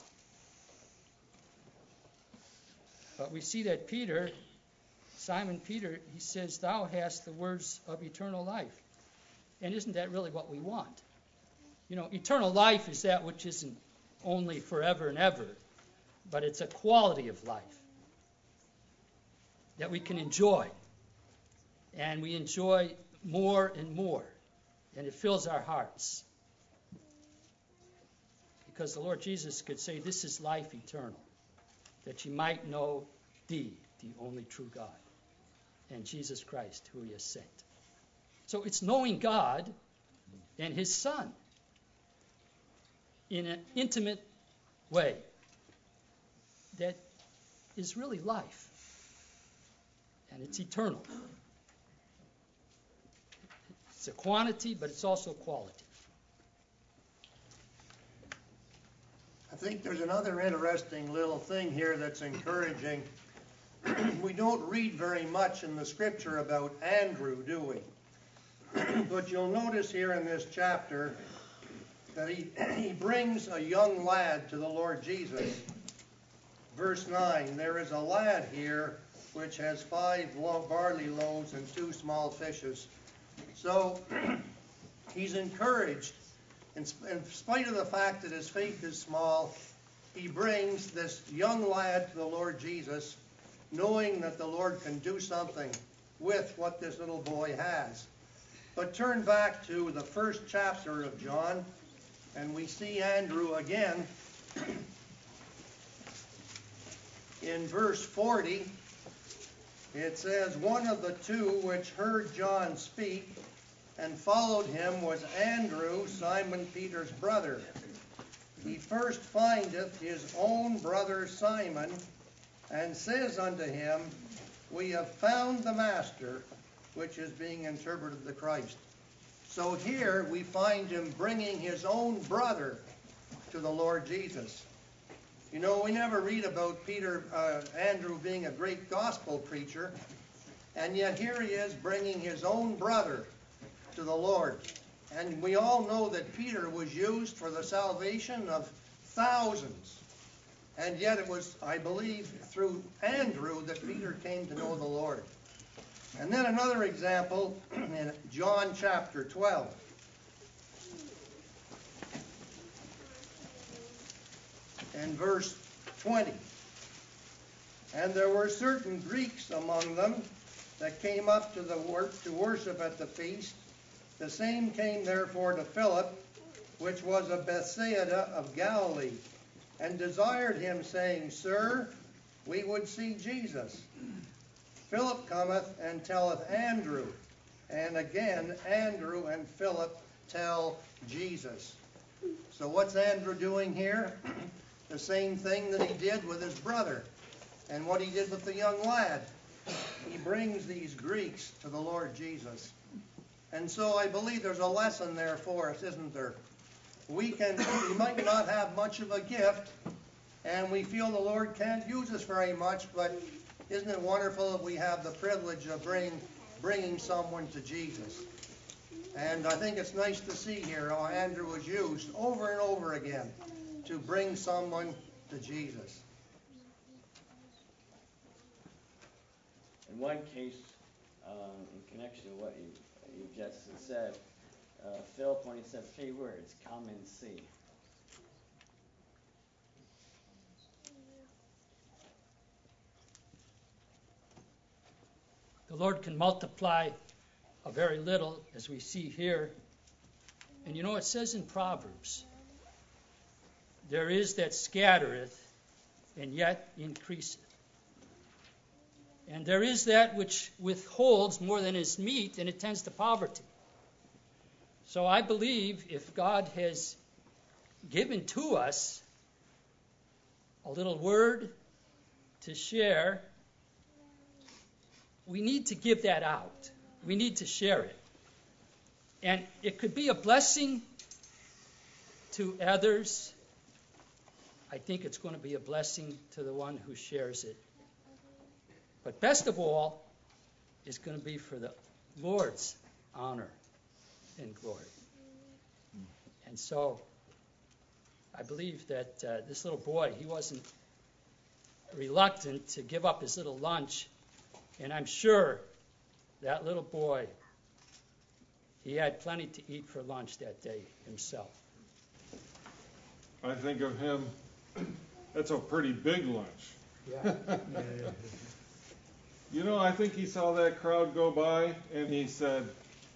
But we see that Peter, Simon Peter, he says, "Thou hast the words of eternal life." And isn't that really what we want? You know, eternal life is that which isn't only forever and ever, but it's a quality of life that we can enjoy. And we enjoy more and more. And it fills our hearts. Because the Lord Jesus could say, "This is life eternal, that you might know thee, the only true God, and Jesus Christ, who he has sent." So it's knowing God and his Son in an intimate way that is really life. And it's eternal. It's a quantity, but it's also quality. I think there's another interesting little thing here that's encouraging. We don't read very much in the scripture about Andrew, do we? But you'll notice here in this chapter that he brings a young lad to the Lord Jesus. Verse 9, there is a lad here which has 5 barley loaves and 2 small fishes. So he's encouraged. In spite of the fact that his faith is small, he brings this young lad to the Lord Jesus, knowing that the Lord can do something with what this little boy has. But turn back to the first chapter of John, and we see Andrew again. In verse 40, it says, "One of the 2 which heard John speak and followed him was Andrew, Simon Peter's brother. He first findeth his own brother Simon, and says unto him, We have found the Master," which is being interpreted the Christ. So here we find him bringing his own brother to the Lord Jesus. You know, we never read about Andrew being a great gospel preacher, and yet here he is bringing his own brother to the Lord. And we all know that Peter was used for the salvation of thousands. And yet it was, I believe, through Andrew that Peter came to know the Lord. And then another example in John chapter 12. And verse 20. "And there were certain Greeks among them that came up to worship at the feast. The same came therefore to Philip, which was of Bethsaida of Galilee, and desired him, saying, Sir, we would see Jesus. Philip cometh and telleth Andrew, and again Andrew and Philip tell Jesus." So what's Andrew doing here? The same thing that he did with his brother, and what he did with the young lad. He brings these Greeks to the Lord Jesus. And so I believe there's a lesson there for us, isn't there? We might not have much of a gift, and we feel the Lord can't use us very much, but isn't it wonderful that we have the privilege of bringing someone to Jesus? And I think it's nice to see here how Andrew was used over and over again to bring someone to Jesus. In one case, in connection to what you just said, Philip, when he said 3 words, "Come and see." The Lord can multiply a very little, as we see here. And you know, it says in Proverbs, there is that scattereth, and yet increaseth. And there is that which withholds more than is meet, and it tends to poverty. So I believe if God has given to us a little word to share, we need to give that out. We need to share it. And it could be a blessing to others. I think it's going to be a blessing to the one who shares it. But best of all, is going to be for the Lord's honor and glory. And so I believe that this little boy, he wasn't reluctant to give up his little lunch. And I'm sure that little boy, he had plenty to eat for lunch that day himself. I think of him, that's a pretty big lunch. Yeah. You know, I think he saw that crowd go by and he said,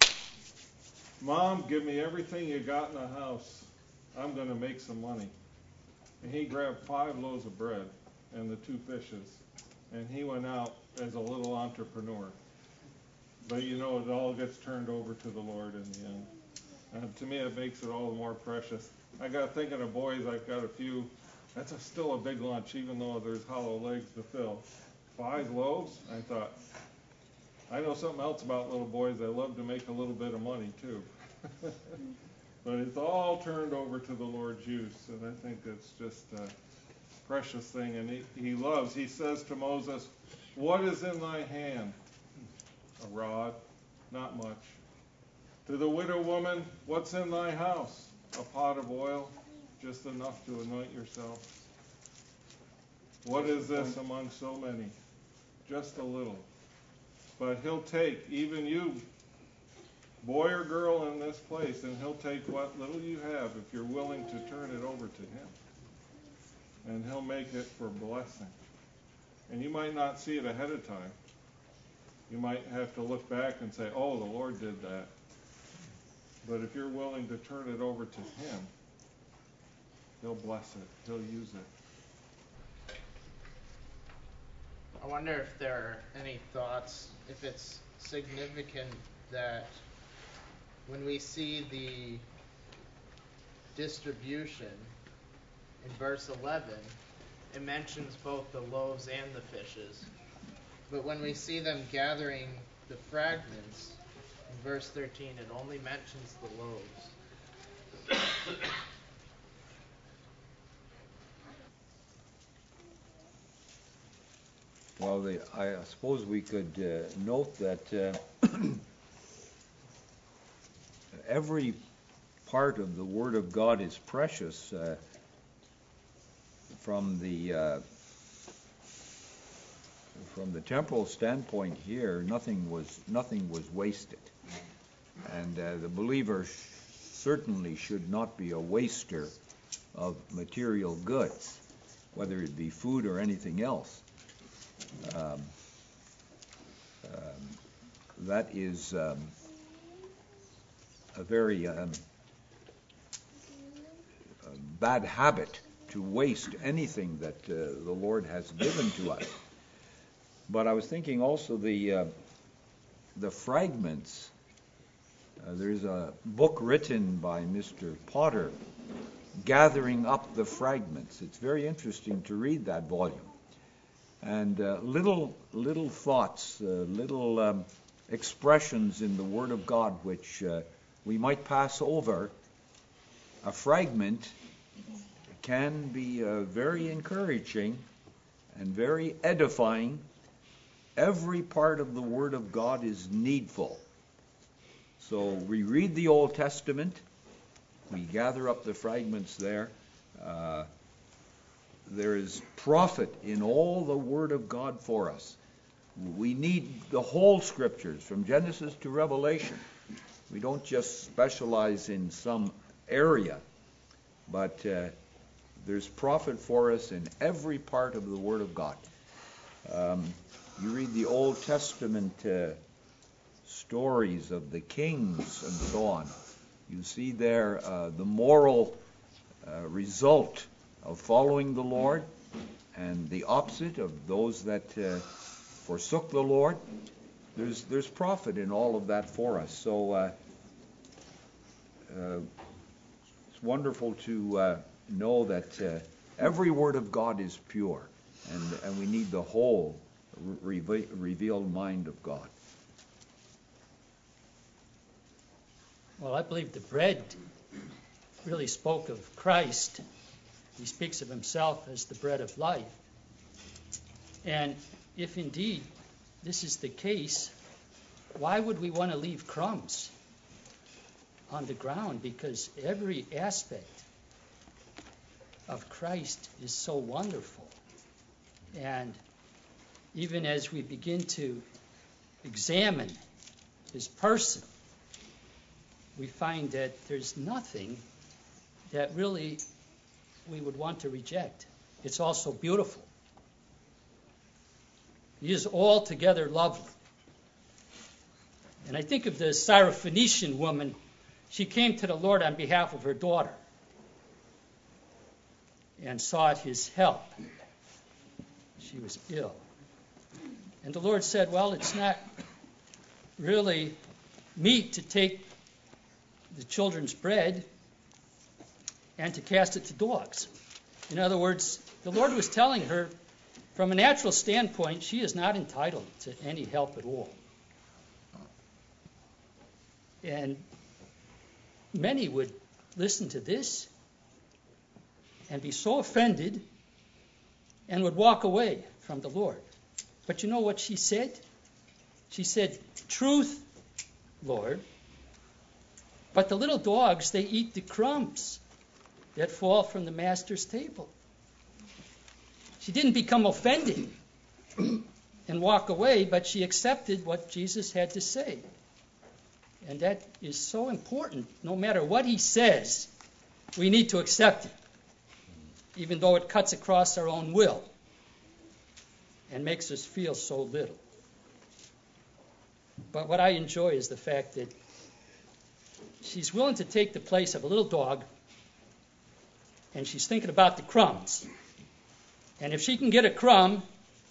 Mom, give me everything you got in the house. I'm going to make some money. And he grabbed 5 loaves of bread and the 2 fishes, and he went out as a little entrepreneur. But you know, it all gets turned over to the Lord in the end. And to me, it makes it all the more precious. I got thinking of boys, I've got a few. That's still a big lunch, even though there's hollow legs to fill. 5 loaves? I thought, I know something else about little boys. They love to make a little bit of money, too. But it's all turned over to the Lord's use, and I think it's just a precious thing. And he says to Moses, what is in thy hand? A rod, not much. To the widow woman, what's in thy house? A pot of oil, just enough to anoint yourself. What is this among so many? Just a little. But he'll take, even you, boy or girl in this place, and he'll take what little you have if you're willing to turn it over to him. And he'll make it for blessing. And you might not see it ahead of time. You might have to look back and say, oh, the Lord did that. But if you're willing to turn it over to him, he'll bless it. He'll use it. I wonder if there are any thoughts, if it's significant that when we see the distribution in verse 11, it mentions both the loaves and the fishes. But when we see them gathering the fragments, in verse 13, it only mentions the loaves. Well, I suppose we could note that every part of the Word of God is precious from the temporal standpoint here. Nothing was wasted, and the believer certainly should not be a waster of material goods, whether it be food or anything else. That is a very bad habit, to waste anything that the Lord has given to us. But I was thinking also the fragments. There's a book written by Mr. Potter, Gathering Up the Fragments. It's very interesting to read that volume. And little thoughts, little expressions in the Word of God which we might pass over. A fragment can be very encouraging and very edifying. Every part of the Word of God is needful. So we read the Old Testament, we gather up the fragments there. There is profit in all the Word of God for us. We need the whole Scriptures, from Genesis to Revelation. We don't just specialize in some area, but there's profit for us in every part of the Word of God. You read the Old Testament stories of the kings and so on. You see there the moral result of following the Lord, and the opposite of those that forsook the Lord. There's profit in all of that for us. So it's wonderful to know that every word of God is pure, and we need the whole revealed mind of God. Well, I believe the bread really spoke of Christ. He speaks of himself as the bread of life. And if indeed this is the case, why would we want to leave crumbs on the ground? Because every aspect of Christ is so wonderful. And even as we begin to examine his person, we find that there's nothing that really we would want to reject. It's also beautiful. He is altogether lovely. And I think of the Syrophoenician woman. She came to the Lord on behalf of her daughter and sought his help. She was ill. And the Lord said, well, it's not really meet to take the children's bread and to cast it to dogs. In other words, the Lord was telling her, from a natural standpoint, she is not entitled to any help at all. And many would listen to this and be so offended and would walk away from the Lord. But you know what she said? She said, truth, Lord, but the little dogs, they eat the crumbs that fall from the master's table. She didn't become offended and walk away, but she accepted what Jesus had to say. And that is so important. No matter what he says, we need to accept it, even though it cuts across our own will and makes us feel so little. But what I enjoy is the fact that she's willing to take the place of a little dog, and she's thinking about the crumbs. And if she can get a crumb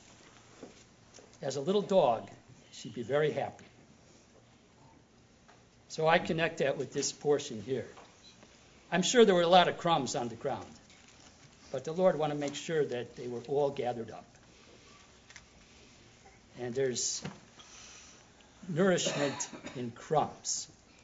as a little dog, she'd be very happy. So I connect that with this portion here. I'm sure there were a lot of crumbs on the ground, but the Lord wanted to make sure that they were all gathered up. And there's nourishment in crumbs.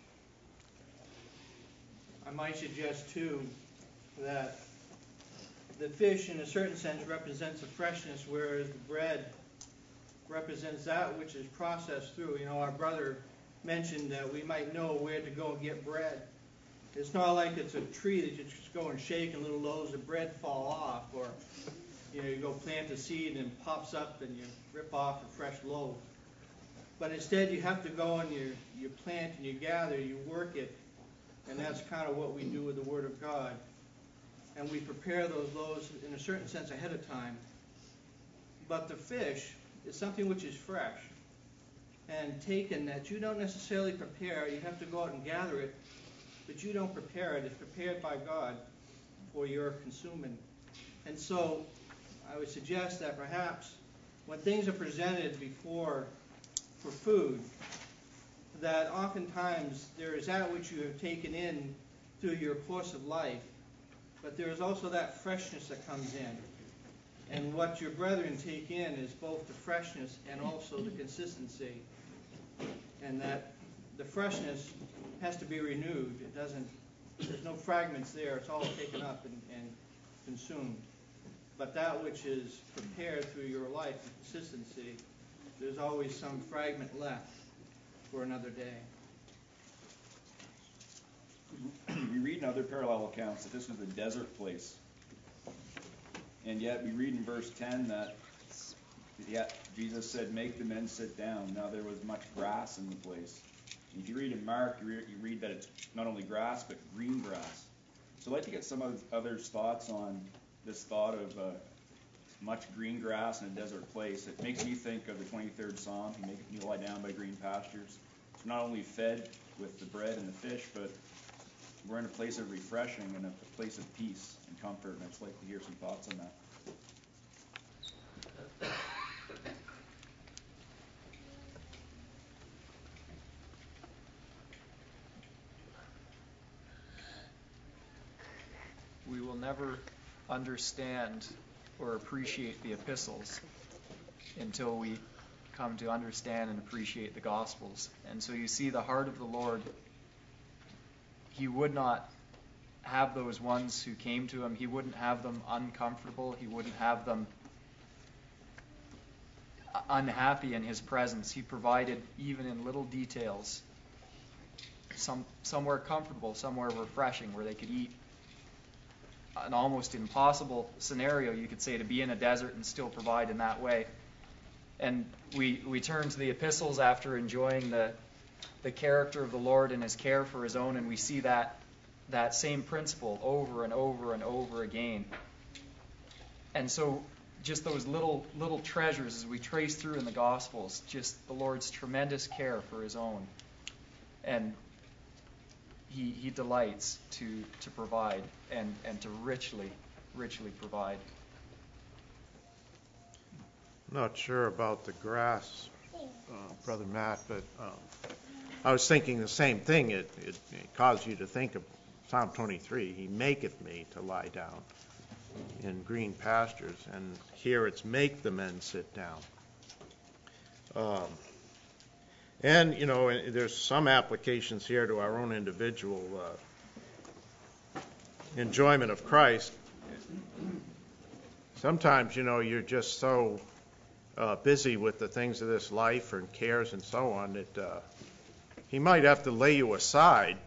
I might suggest, too, that the fish, in a certain sense, represents the freshness, whereas the bread represents that which is processed through. You know, our brother mentioned that we might know where to go and get bread. It's not like it's a tree that you just go and shake and little loaves of bread fall off, or you go plant a seed and it pops up and you rip off a fresh loaf. But instead you have to go and you plant and you gather, you work it, and that's kind of what we do with the Word of God. And we prepare those loaves in a certain sense ahead of time. But the fish is something which is fresh and taken that you don't necessarily prepare. You have to go out and gather it, but you don't prepare it. It's prepared by God for your consuming. And so I would suggest that perhaps when things are presented before for food, that oftentimes there is that which you have taken in through your course of life, but there is also that freshness that comes in. And what your brethren take in is both the freshness and also the consistency. And that the freshness has to be renewed. There's no fragments there. It's all taken up and consumed. But that which is prepared through your life, the consistency, there's always some fragment left for another day. We read in other parallel accounts that this was a desert place. And yet we read in verse 10 that Jesus said, make the men sit down. Now there was much grass in the place. And if you read in Mark, you read that it's not only grass, but green grass. So I'd like to get some of others' thoughts on this thought of much green grass in a desert place. It makes me think of the 23rd Psalm. He maketh me lie down by green pastures. So not only fed with the bread and the fish, but we're in a place of refreshing and a place of peace and comfort. And I'd just like to hear some thoughts on that. We will never understand or appreciate the epistles until we come to understand and appreciate the Gospels. And so you see the heart of the Lord. He would not have those ones who came to him. He wouldn't have them uncomfortable. He wouldn't have them unhappy in his presence. He provided even in little details, somewhere comfortable, somewhere refreshing, where they could eat. An almost impossible scenario, you could say, to be in a desert and still provide in that way. And we turn to the epistles after enjoying the character of the Lord and his care for his own, and we see that same principle over and over and over again. And so just those little treasures as we trace through in the Gospels, just the Lord's tremendous care for his own. And he delights to provide and to richly provide. Not sure about the grass, Brother Matt, but I was thinking the same thing. It caused you to think of Psalm 23. He maketh me to lie down in green pastures, and here it's make the men sit down. And, there's some applications here to our own individual enjoyment of Christ. Sometimes, you're just so busy with the things of this life and cares and so on that he might have to lay you aside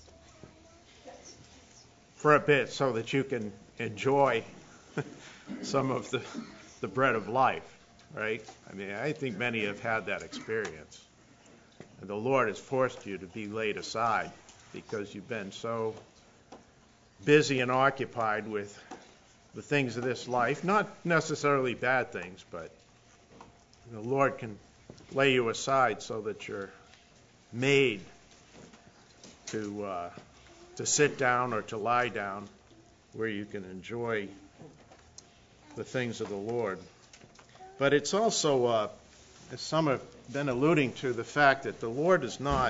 for a bit so that you can enjoy some of the bread of life, right? I mean, I think many have had that experience. And the Lord has forced you to be laid aside because you've been so busy and occupied with the things of this life, not necessarily bad things, but the Lord can lay you aside so that you're made to sit down or to lie down where you can enjoy the things of the Lord. But it's also, as some have been alluding to, the fact that the Lord is not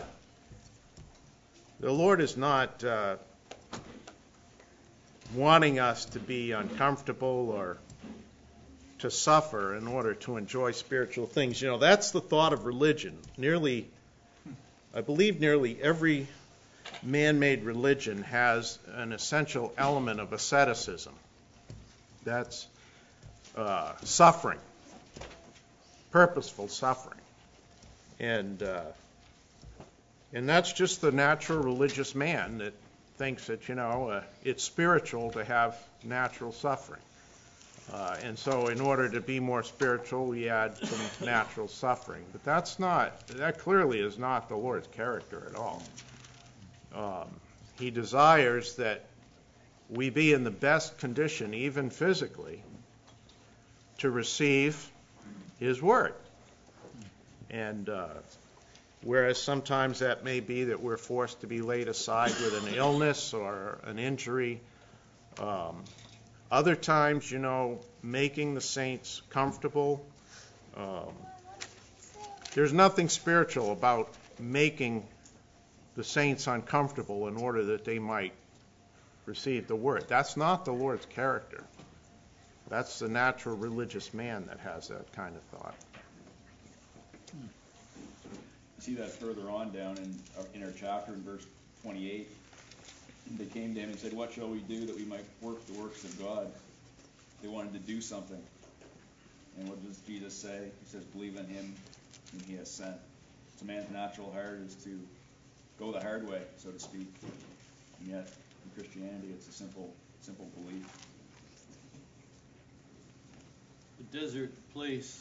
wanting us to be uncomfortable or to suffer in order to enjoy spiritual things. That's the thought of religion. I believe nearly every man-made religion has an essential element of asceticism. That's suffering, purposeful suffering. And that's just the natural religious man that thinks that, it's spiritual to have natural suffering. And so in order to be more spiritual, we add some natural suffering. But that clearly is not the Lord's character at all. He desires that we be in the best condition, even physically, to receive his word. And whereas sometimes that may be that we're forced to be laid aside with an illness or an injury, other times, making the saints comfortable. There's nothing spiritual about making the saints uncomfortable in order that they might receive the word. That's not the Lord's character. That's the natural religious man that has that kind of thought. You see that further on down in our chapter in verse 28. They came to him and said, "What shall we do that we might work the works of God?" They wanted to do something. And what does Jesus say? He says, "Believe in him whom he has sent." So man's natural heart is to go the hard way, so to speak. And yet, in Christianity, it's a simple belief. The desert place,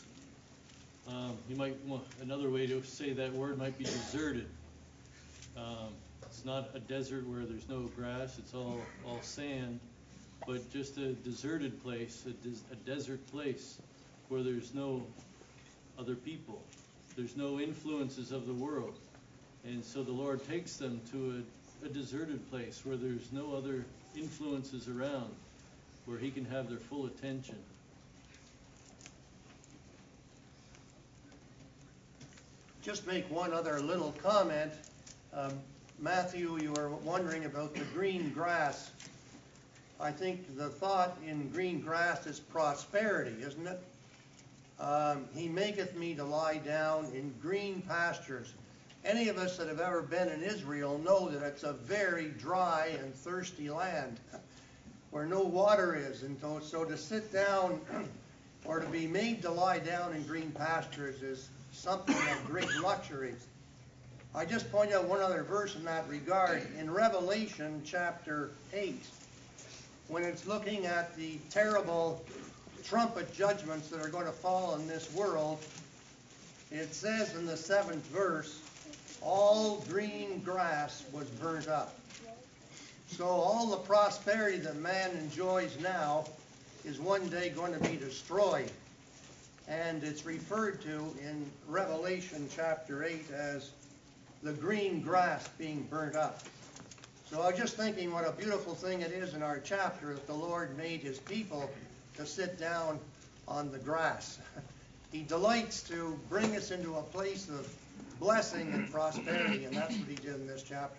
another way to say that word might be deserted. It's not a desert where there's no grass, it's all sand, but just a deserted place, a desert place where there's no other people. There's no influences of the world. And so the Lord takes them to a deserted place where there's no other influences around, where he can have their full attention. Just make one other little comment. Matthew, you were wondering about the green grass. I think the thought in green grass is prosperity, isn't it? He maketh me to lie down in green pastures. Any of us that have ever been in Israel know that it's a very dry and thirsty land where no water is. And so to sit down or to be made to lie down in green pastures is something of great luxury. I just point out one other verse in that regard. In Revelation chapter 8, when it's looking at the terrible trumpet judgments that are going to fall on this world, it says in the 7th verse, all green grass was burnt up. So all the prosperity that man enjoys now is one day going to be destroyed. And it's referred to in Revelation chapter 8 as the green grass being burnt up. So I was just thinking what a beautiful thing it is in our chapter that the Lord made his people to sit down on the grass. He delights to bring us into a place of blessing and prosperity, and that's what he did in this chapter.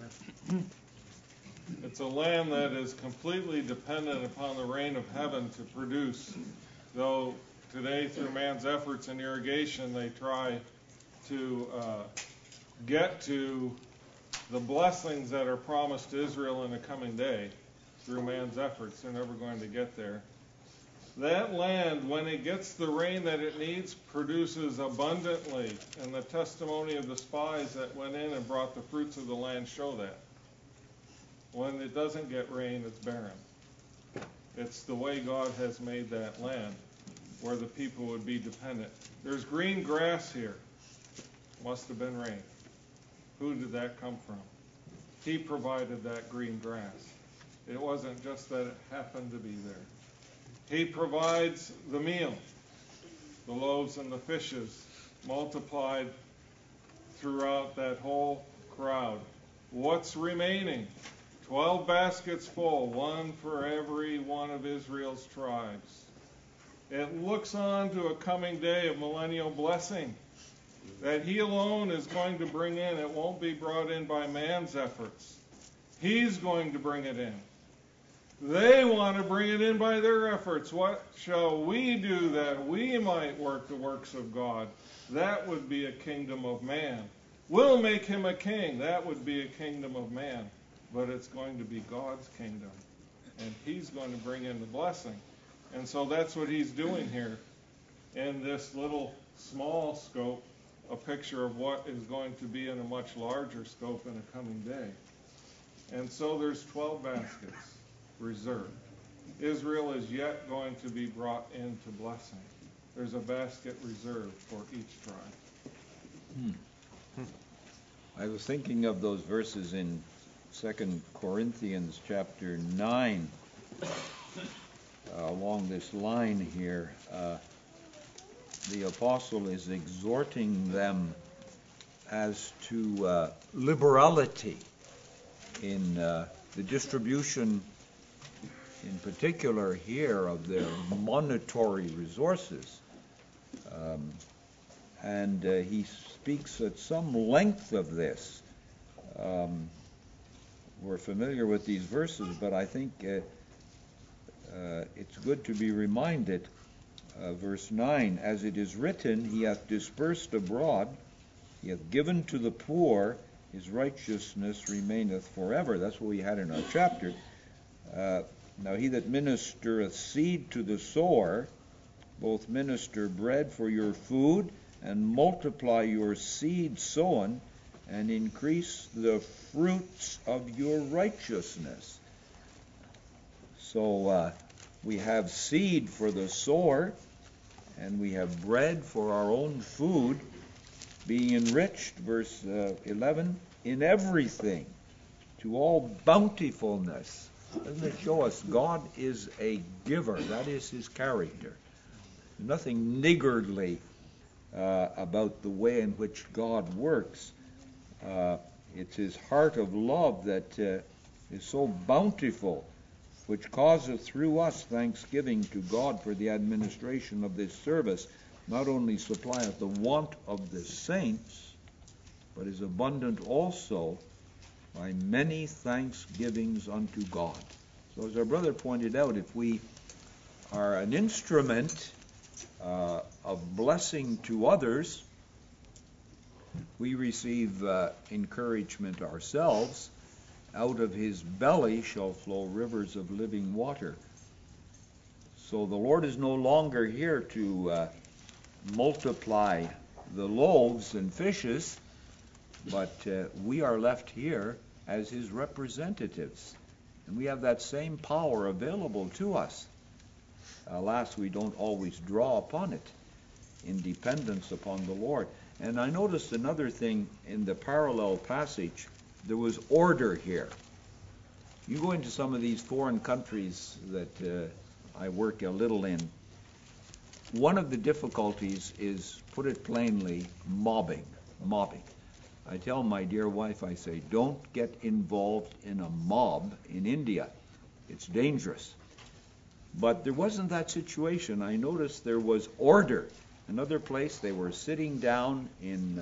It's a land that is completely dependent upon the rain of heaven to produce, though today through man's efforts in irrigation they try to get to the blessings that are promised to Israel in the coming day. Through man's efforts, they're never going to get there. That land, when it gets the rain that it needs, produces abundantly, and the testimony of the spies that went in and brought the fruits of the land show that. When it doesn't get rain, it's barren. It's the way God has made that land, where the people would be dependent. There's green grass here. Must have been rain. Who did that come from? He provided that green grass. It wasn't just that it happened to be there. He provides the meal, the loaves and the fishes multiplied throughout that whole crowd. What's remaining? 12 baskets full, one for every one of Israel's tribes. It looks on to a coming day of millennial blessing that he alone is going to bring in. It won't be brought in by man's efforts. He's going to bring it in. They want to bring it in by their efforts. What shall we do that we might work the works of God? That would be a kingdom of man. We'll make him a king. That would be a kingdom of man. But it's going to be God's kingdom. And he's going to bring in the blessing. And so that's what he's doing here in this little small scope, a picture of what is going to be in a much larger scope in a coming day. And so there's 12 baskets reserved. Israel is yet going to be brought into blessing. There's a basket reserved for each tribe. I was thinking of those verses in 2 Corinthians chapter 9 along this line here. The apostle is exhorting them as to liberality in the distribution, in particular here, of their monetary resources. And he speaks at some length of this. We're familiar with these verses, but I think it's good to be reminded. Verse 9, as it is written, he hath dispersed abroad, he hath given to the poor, his righteousness remaineth forever. That's what we had in our chapter. Now he that ministereth seed to the sower, both minister bread for your food, and multiply your seed sown, and increase the fruits of your righteousness. So we have seed for the sower, and we have bread for our own food, being enriched, verse 11, in everything, to all bountifulness. Doesn't it show us God is a giver? That is his character. Nothing niggardly about the way in which God works. It's his heart of love that is so bountiful, which causeth through us thanksgiving to God for the administration of this service, not only supplieth the want of the saints, but is abundant also by many thanksgivings unto God. So as our brother pointed out, if we are an instrument of blessing to others, we receive encouragement ourselves. Out of his belly shall flow rivers of living water. So the Lord is no longer here to multiply the loaves and fishes, but we are left here as his representatives. And we have that same power available to us. Alas, we don't always draw upon it in dependence upon the Lord. And I noticed another thing in the parallel passage. There was order here. You go into some of these foreign countries that I work a little in. One of the difficulties is, put it plainly, mobbing. I tell my dear wife, I say, don't get involved in a mob in India. It's dangerous. But there wasn't that situation. I noticed there was order. Another place, they were sitting down in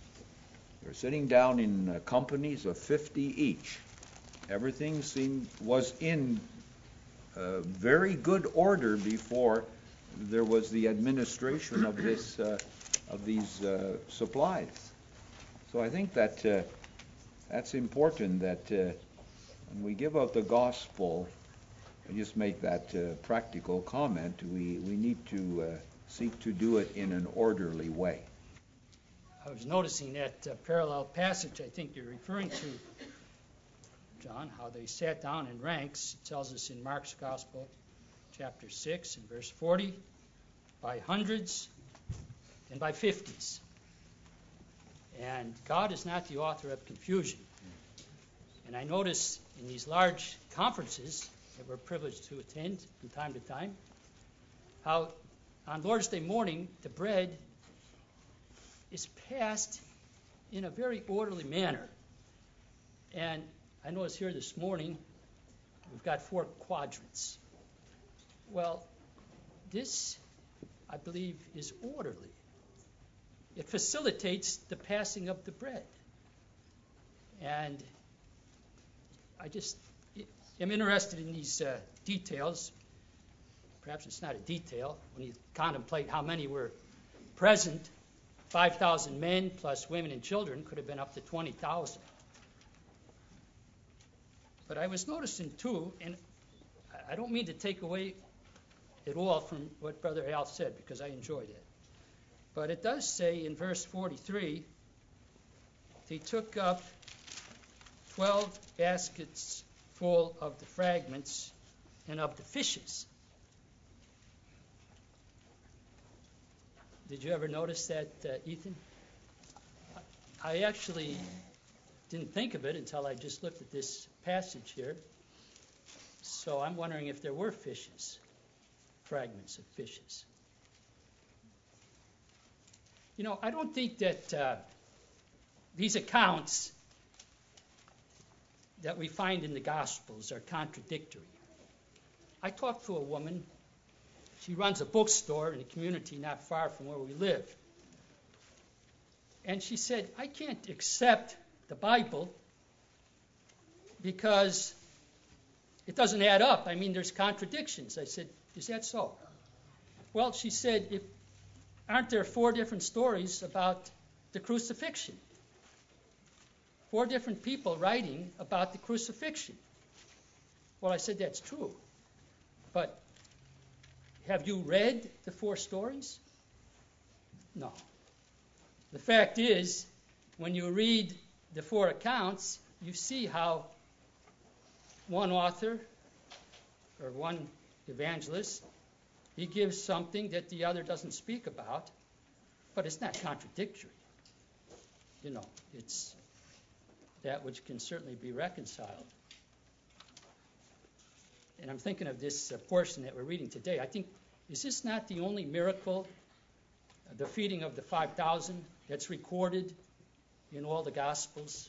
companies of 50 each. Everything was in very good order before there was the administration of these supplies. So I think that that's important, that when we give out the gospel, I just make that practical comment, we need to seek to do it in an orderly way. I was noticing that parallel passage I think you're referring to, John, how they sat down in ranks. It tells us in Mark's Gospel, chapter 6 and verse 40, by hundreds and by 50s. And God is not the author of confusion. And I notice in these large conferences that we're privileged to attend from time to time, how on Lord's Day morning the bread is passed in a very orderly manner. And I notice here this morning we've got 4 quadrants. Well, this, I believe, is orderly. It facilitates the passing of the bread. And I just am interested in these details. Perhaps it's not a detail when you contemplate how many were present. 5,000 men plus women and children could have been up to 20,000. But I was noticing too, and I don't mean to take away at all from what Brother Al said, because I enjoyed it. But it does say in verse 43, they took up 12 baskets full of the fragments and of the fishes. Did you ever notice that, Ethan? I actually didn't think of it until I just looked at this passage here. So I'm wondering if there were fishes, fragments of fishes. You know, I don't think that these accounts that we find in the Gospels are contradictory. I talked to a woman. She runs a bookstore in a community not far from where we live. And she said, I can't accept the Bible because it doesn't add up. I mean, there's contradictions. I said, is that so? Well, she said, aren't there 4 different stories about the crucifixion? 4 different people writing about the crucifixion. Well, I said, that's true. But have you read the 4 stories? No. The fact is, when you read the 4 accounts, you see how one author or one evangelist, he gives something that the other doesn't speak about, but it's not contradictory. You know, it's that which can certainly be reconciled. And I'm thinking of this portion that we're reading today. I think, is this not the only miracle, the feeding of the 5,000, that's recorded in all the Gospels?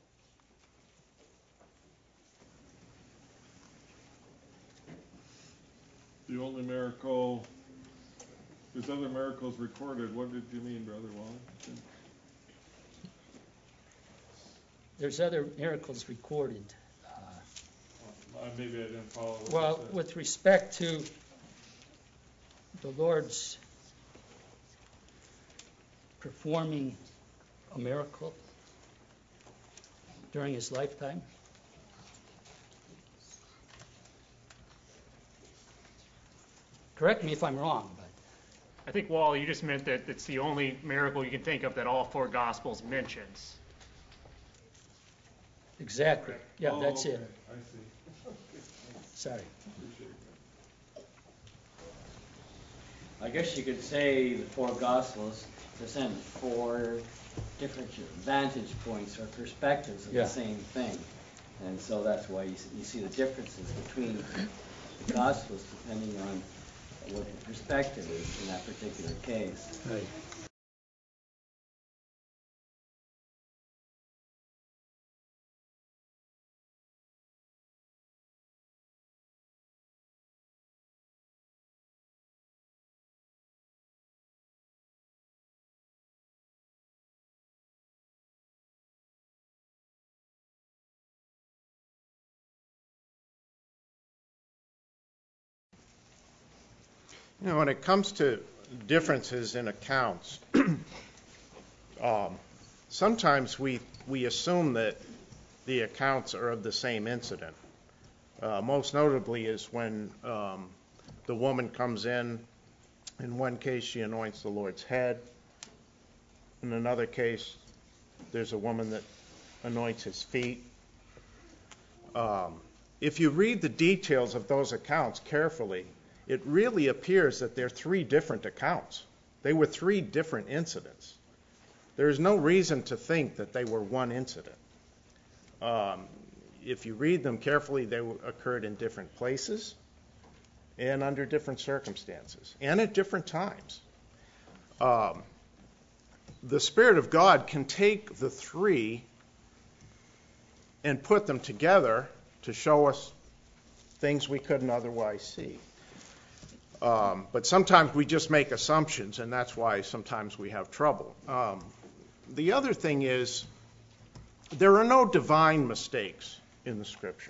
The only miracle, there's other miracles recorded. What did you mean, Brother Wally? There's other miracles recorded. Maybe I didn't follow. Well, with respect to the Lord's performing a miracle during his lifetime. Correct me if I'm wrong, but I think, Wally, you just meant that it's the only miracle you can think of that all four Gospels mentions. exactly. Yeah, Oh, that's okay. it. I see. Sorry. I guess you could say the four Gospels present four different vantage points or perspectives of Yeah. the same thing. And so that's why you see the differences between the Gospels depending on what the perspective is in that particular case. Right. You know, when it comes to differences in accounts, sometimes we assume that the accounts are of the same incident. Most notably is when the woman comes in one case she anoints the Lord's head. In another case, there's a woman that anoints his feet. If you read the details of those accounts carefully, it really appears that they're three different accounts. They were three different incidents. There is no reason to think that they were one incident. If you read them carefully, they occurred in different places and under different circumstances and at different times. The Spirit of God can take the three and put them together to show us things we couldn't otherwise see. But sometimes we just make assumptions, and that's why sometimes we have trouble. The other thing is, there are no divine mistakes in the Scriptures.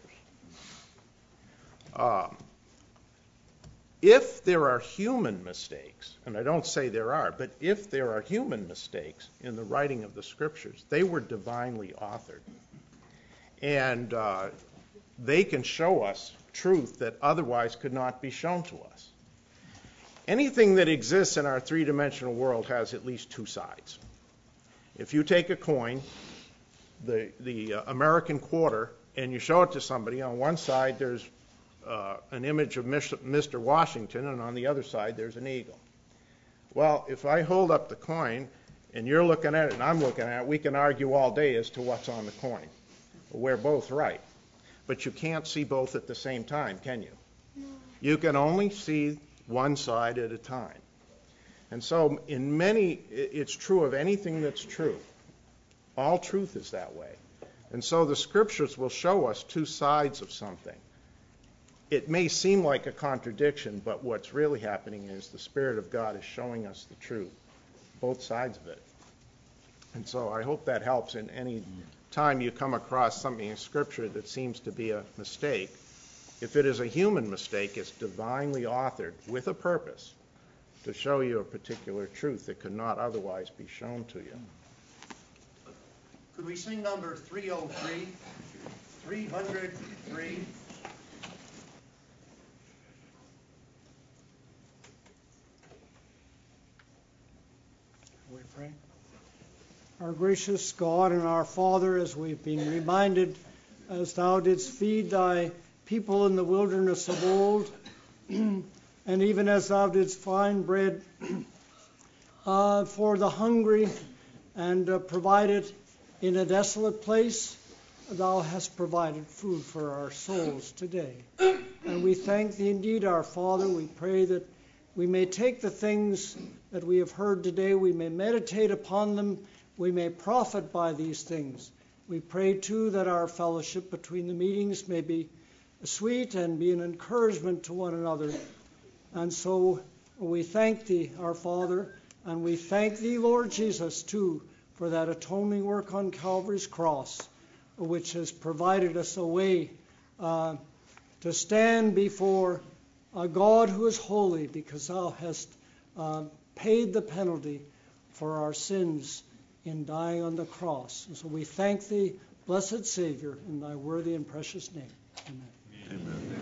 If there are human mistakes, and I don't say there are, but if there are human mistakes in the writing of the Scriptures, they were divinely authored. And they can show us truth that otherwise could not be shown to us. Anything that exists in our three-dimensional world has at least two sides. If you take a coin, the American quarter, and you show it to somebody, on one side there's an image of Mr. Washington, and on the other side there's an eagle. Well, if I hold up the coin, and you're looking at it and I'm looking at it, we can argue all day as to what's on the coin. We're both right. But you can't see both at the same time, can you? No. You can only see one side at a time. And so it's true of anything that's true. All truth is that way. And so the Scriptures will show us two sides of something. It may seem like a contradiction, but what's really happening is the Spirit of God is showing us the truth, both sides of it. And so I hope that helps in any time you come across something in Scripture that seems to be a mistake. If it is a human mistake, it's divinely authored with a purpose to show you a particular truth that could not otherwise be shown to you. Could we sing number 303? 303. We pray. Our gracious God and our Father, as we've been reminded, as thou didst feed thy people in the wilderness of old, and even as thou didst find bread for the hungry and provide it in a desolate place, thou hast provided food for our souls today. And we thank thee indeed, our Father. We pray that we may take the things that we have heard today, we may meditate upon them, we may profit by these things. We pray, too, that our fellowship between the meetings may be sweet and be an encouragement to one another. And so we thank thee, our Father, and we thank thee, Lord Jesus, too, for that atoning work on Calvary's cross, which has provided us a way to stand before a God who is holy, because thou hast paid the penalty for our sins in dying on the cross. And so we thank thee, blessed Savior, in thy worthy and precious name. Amen. Amen.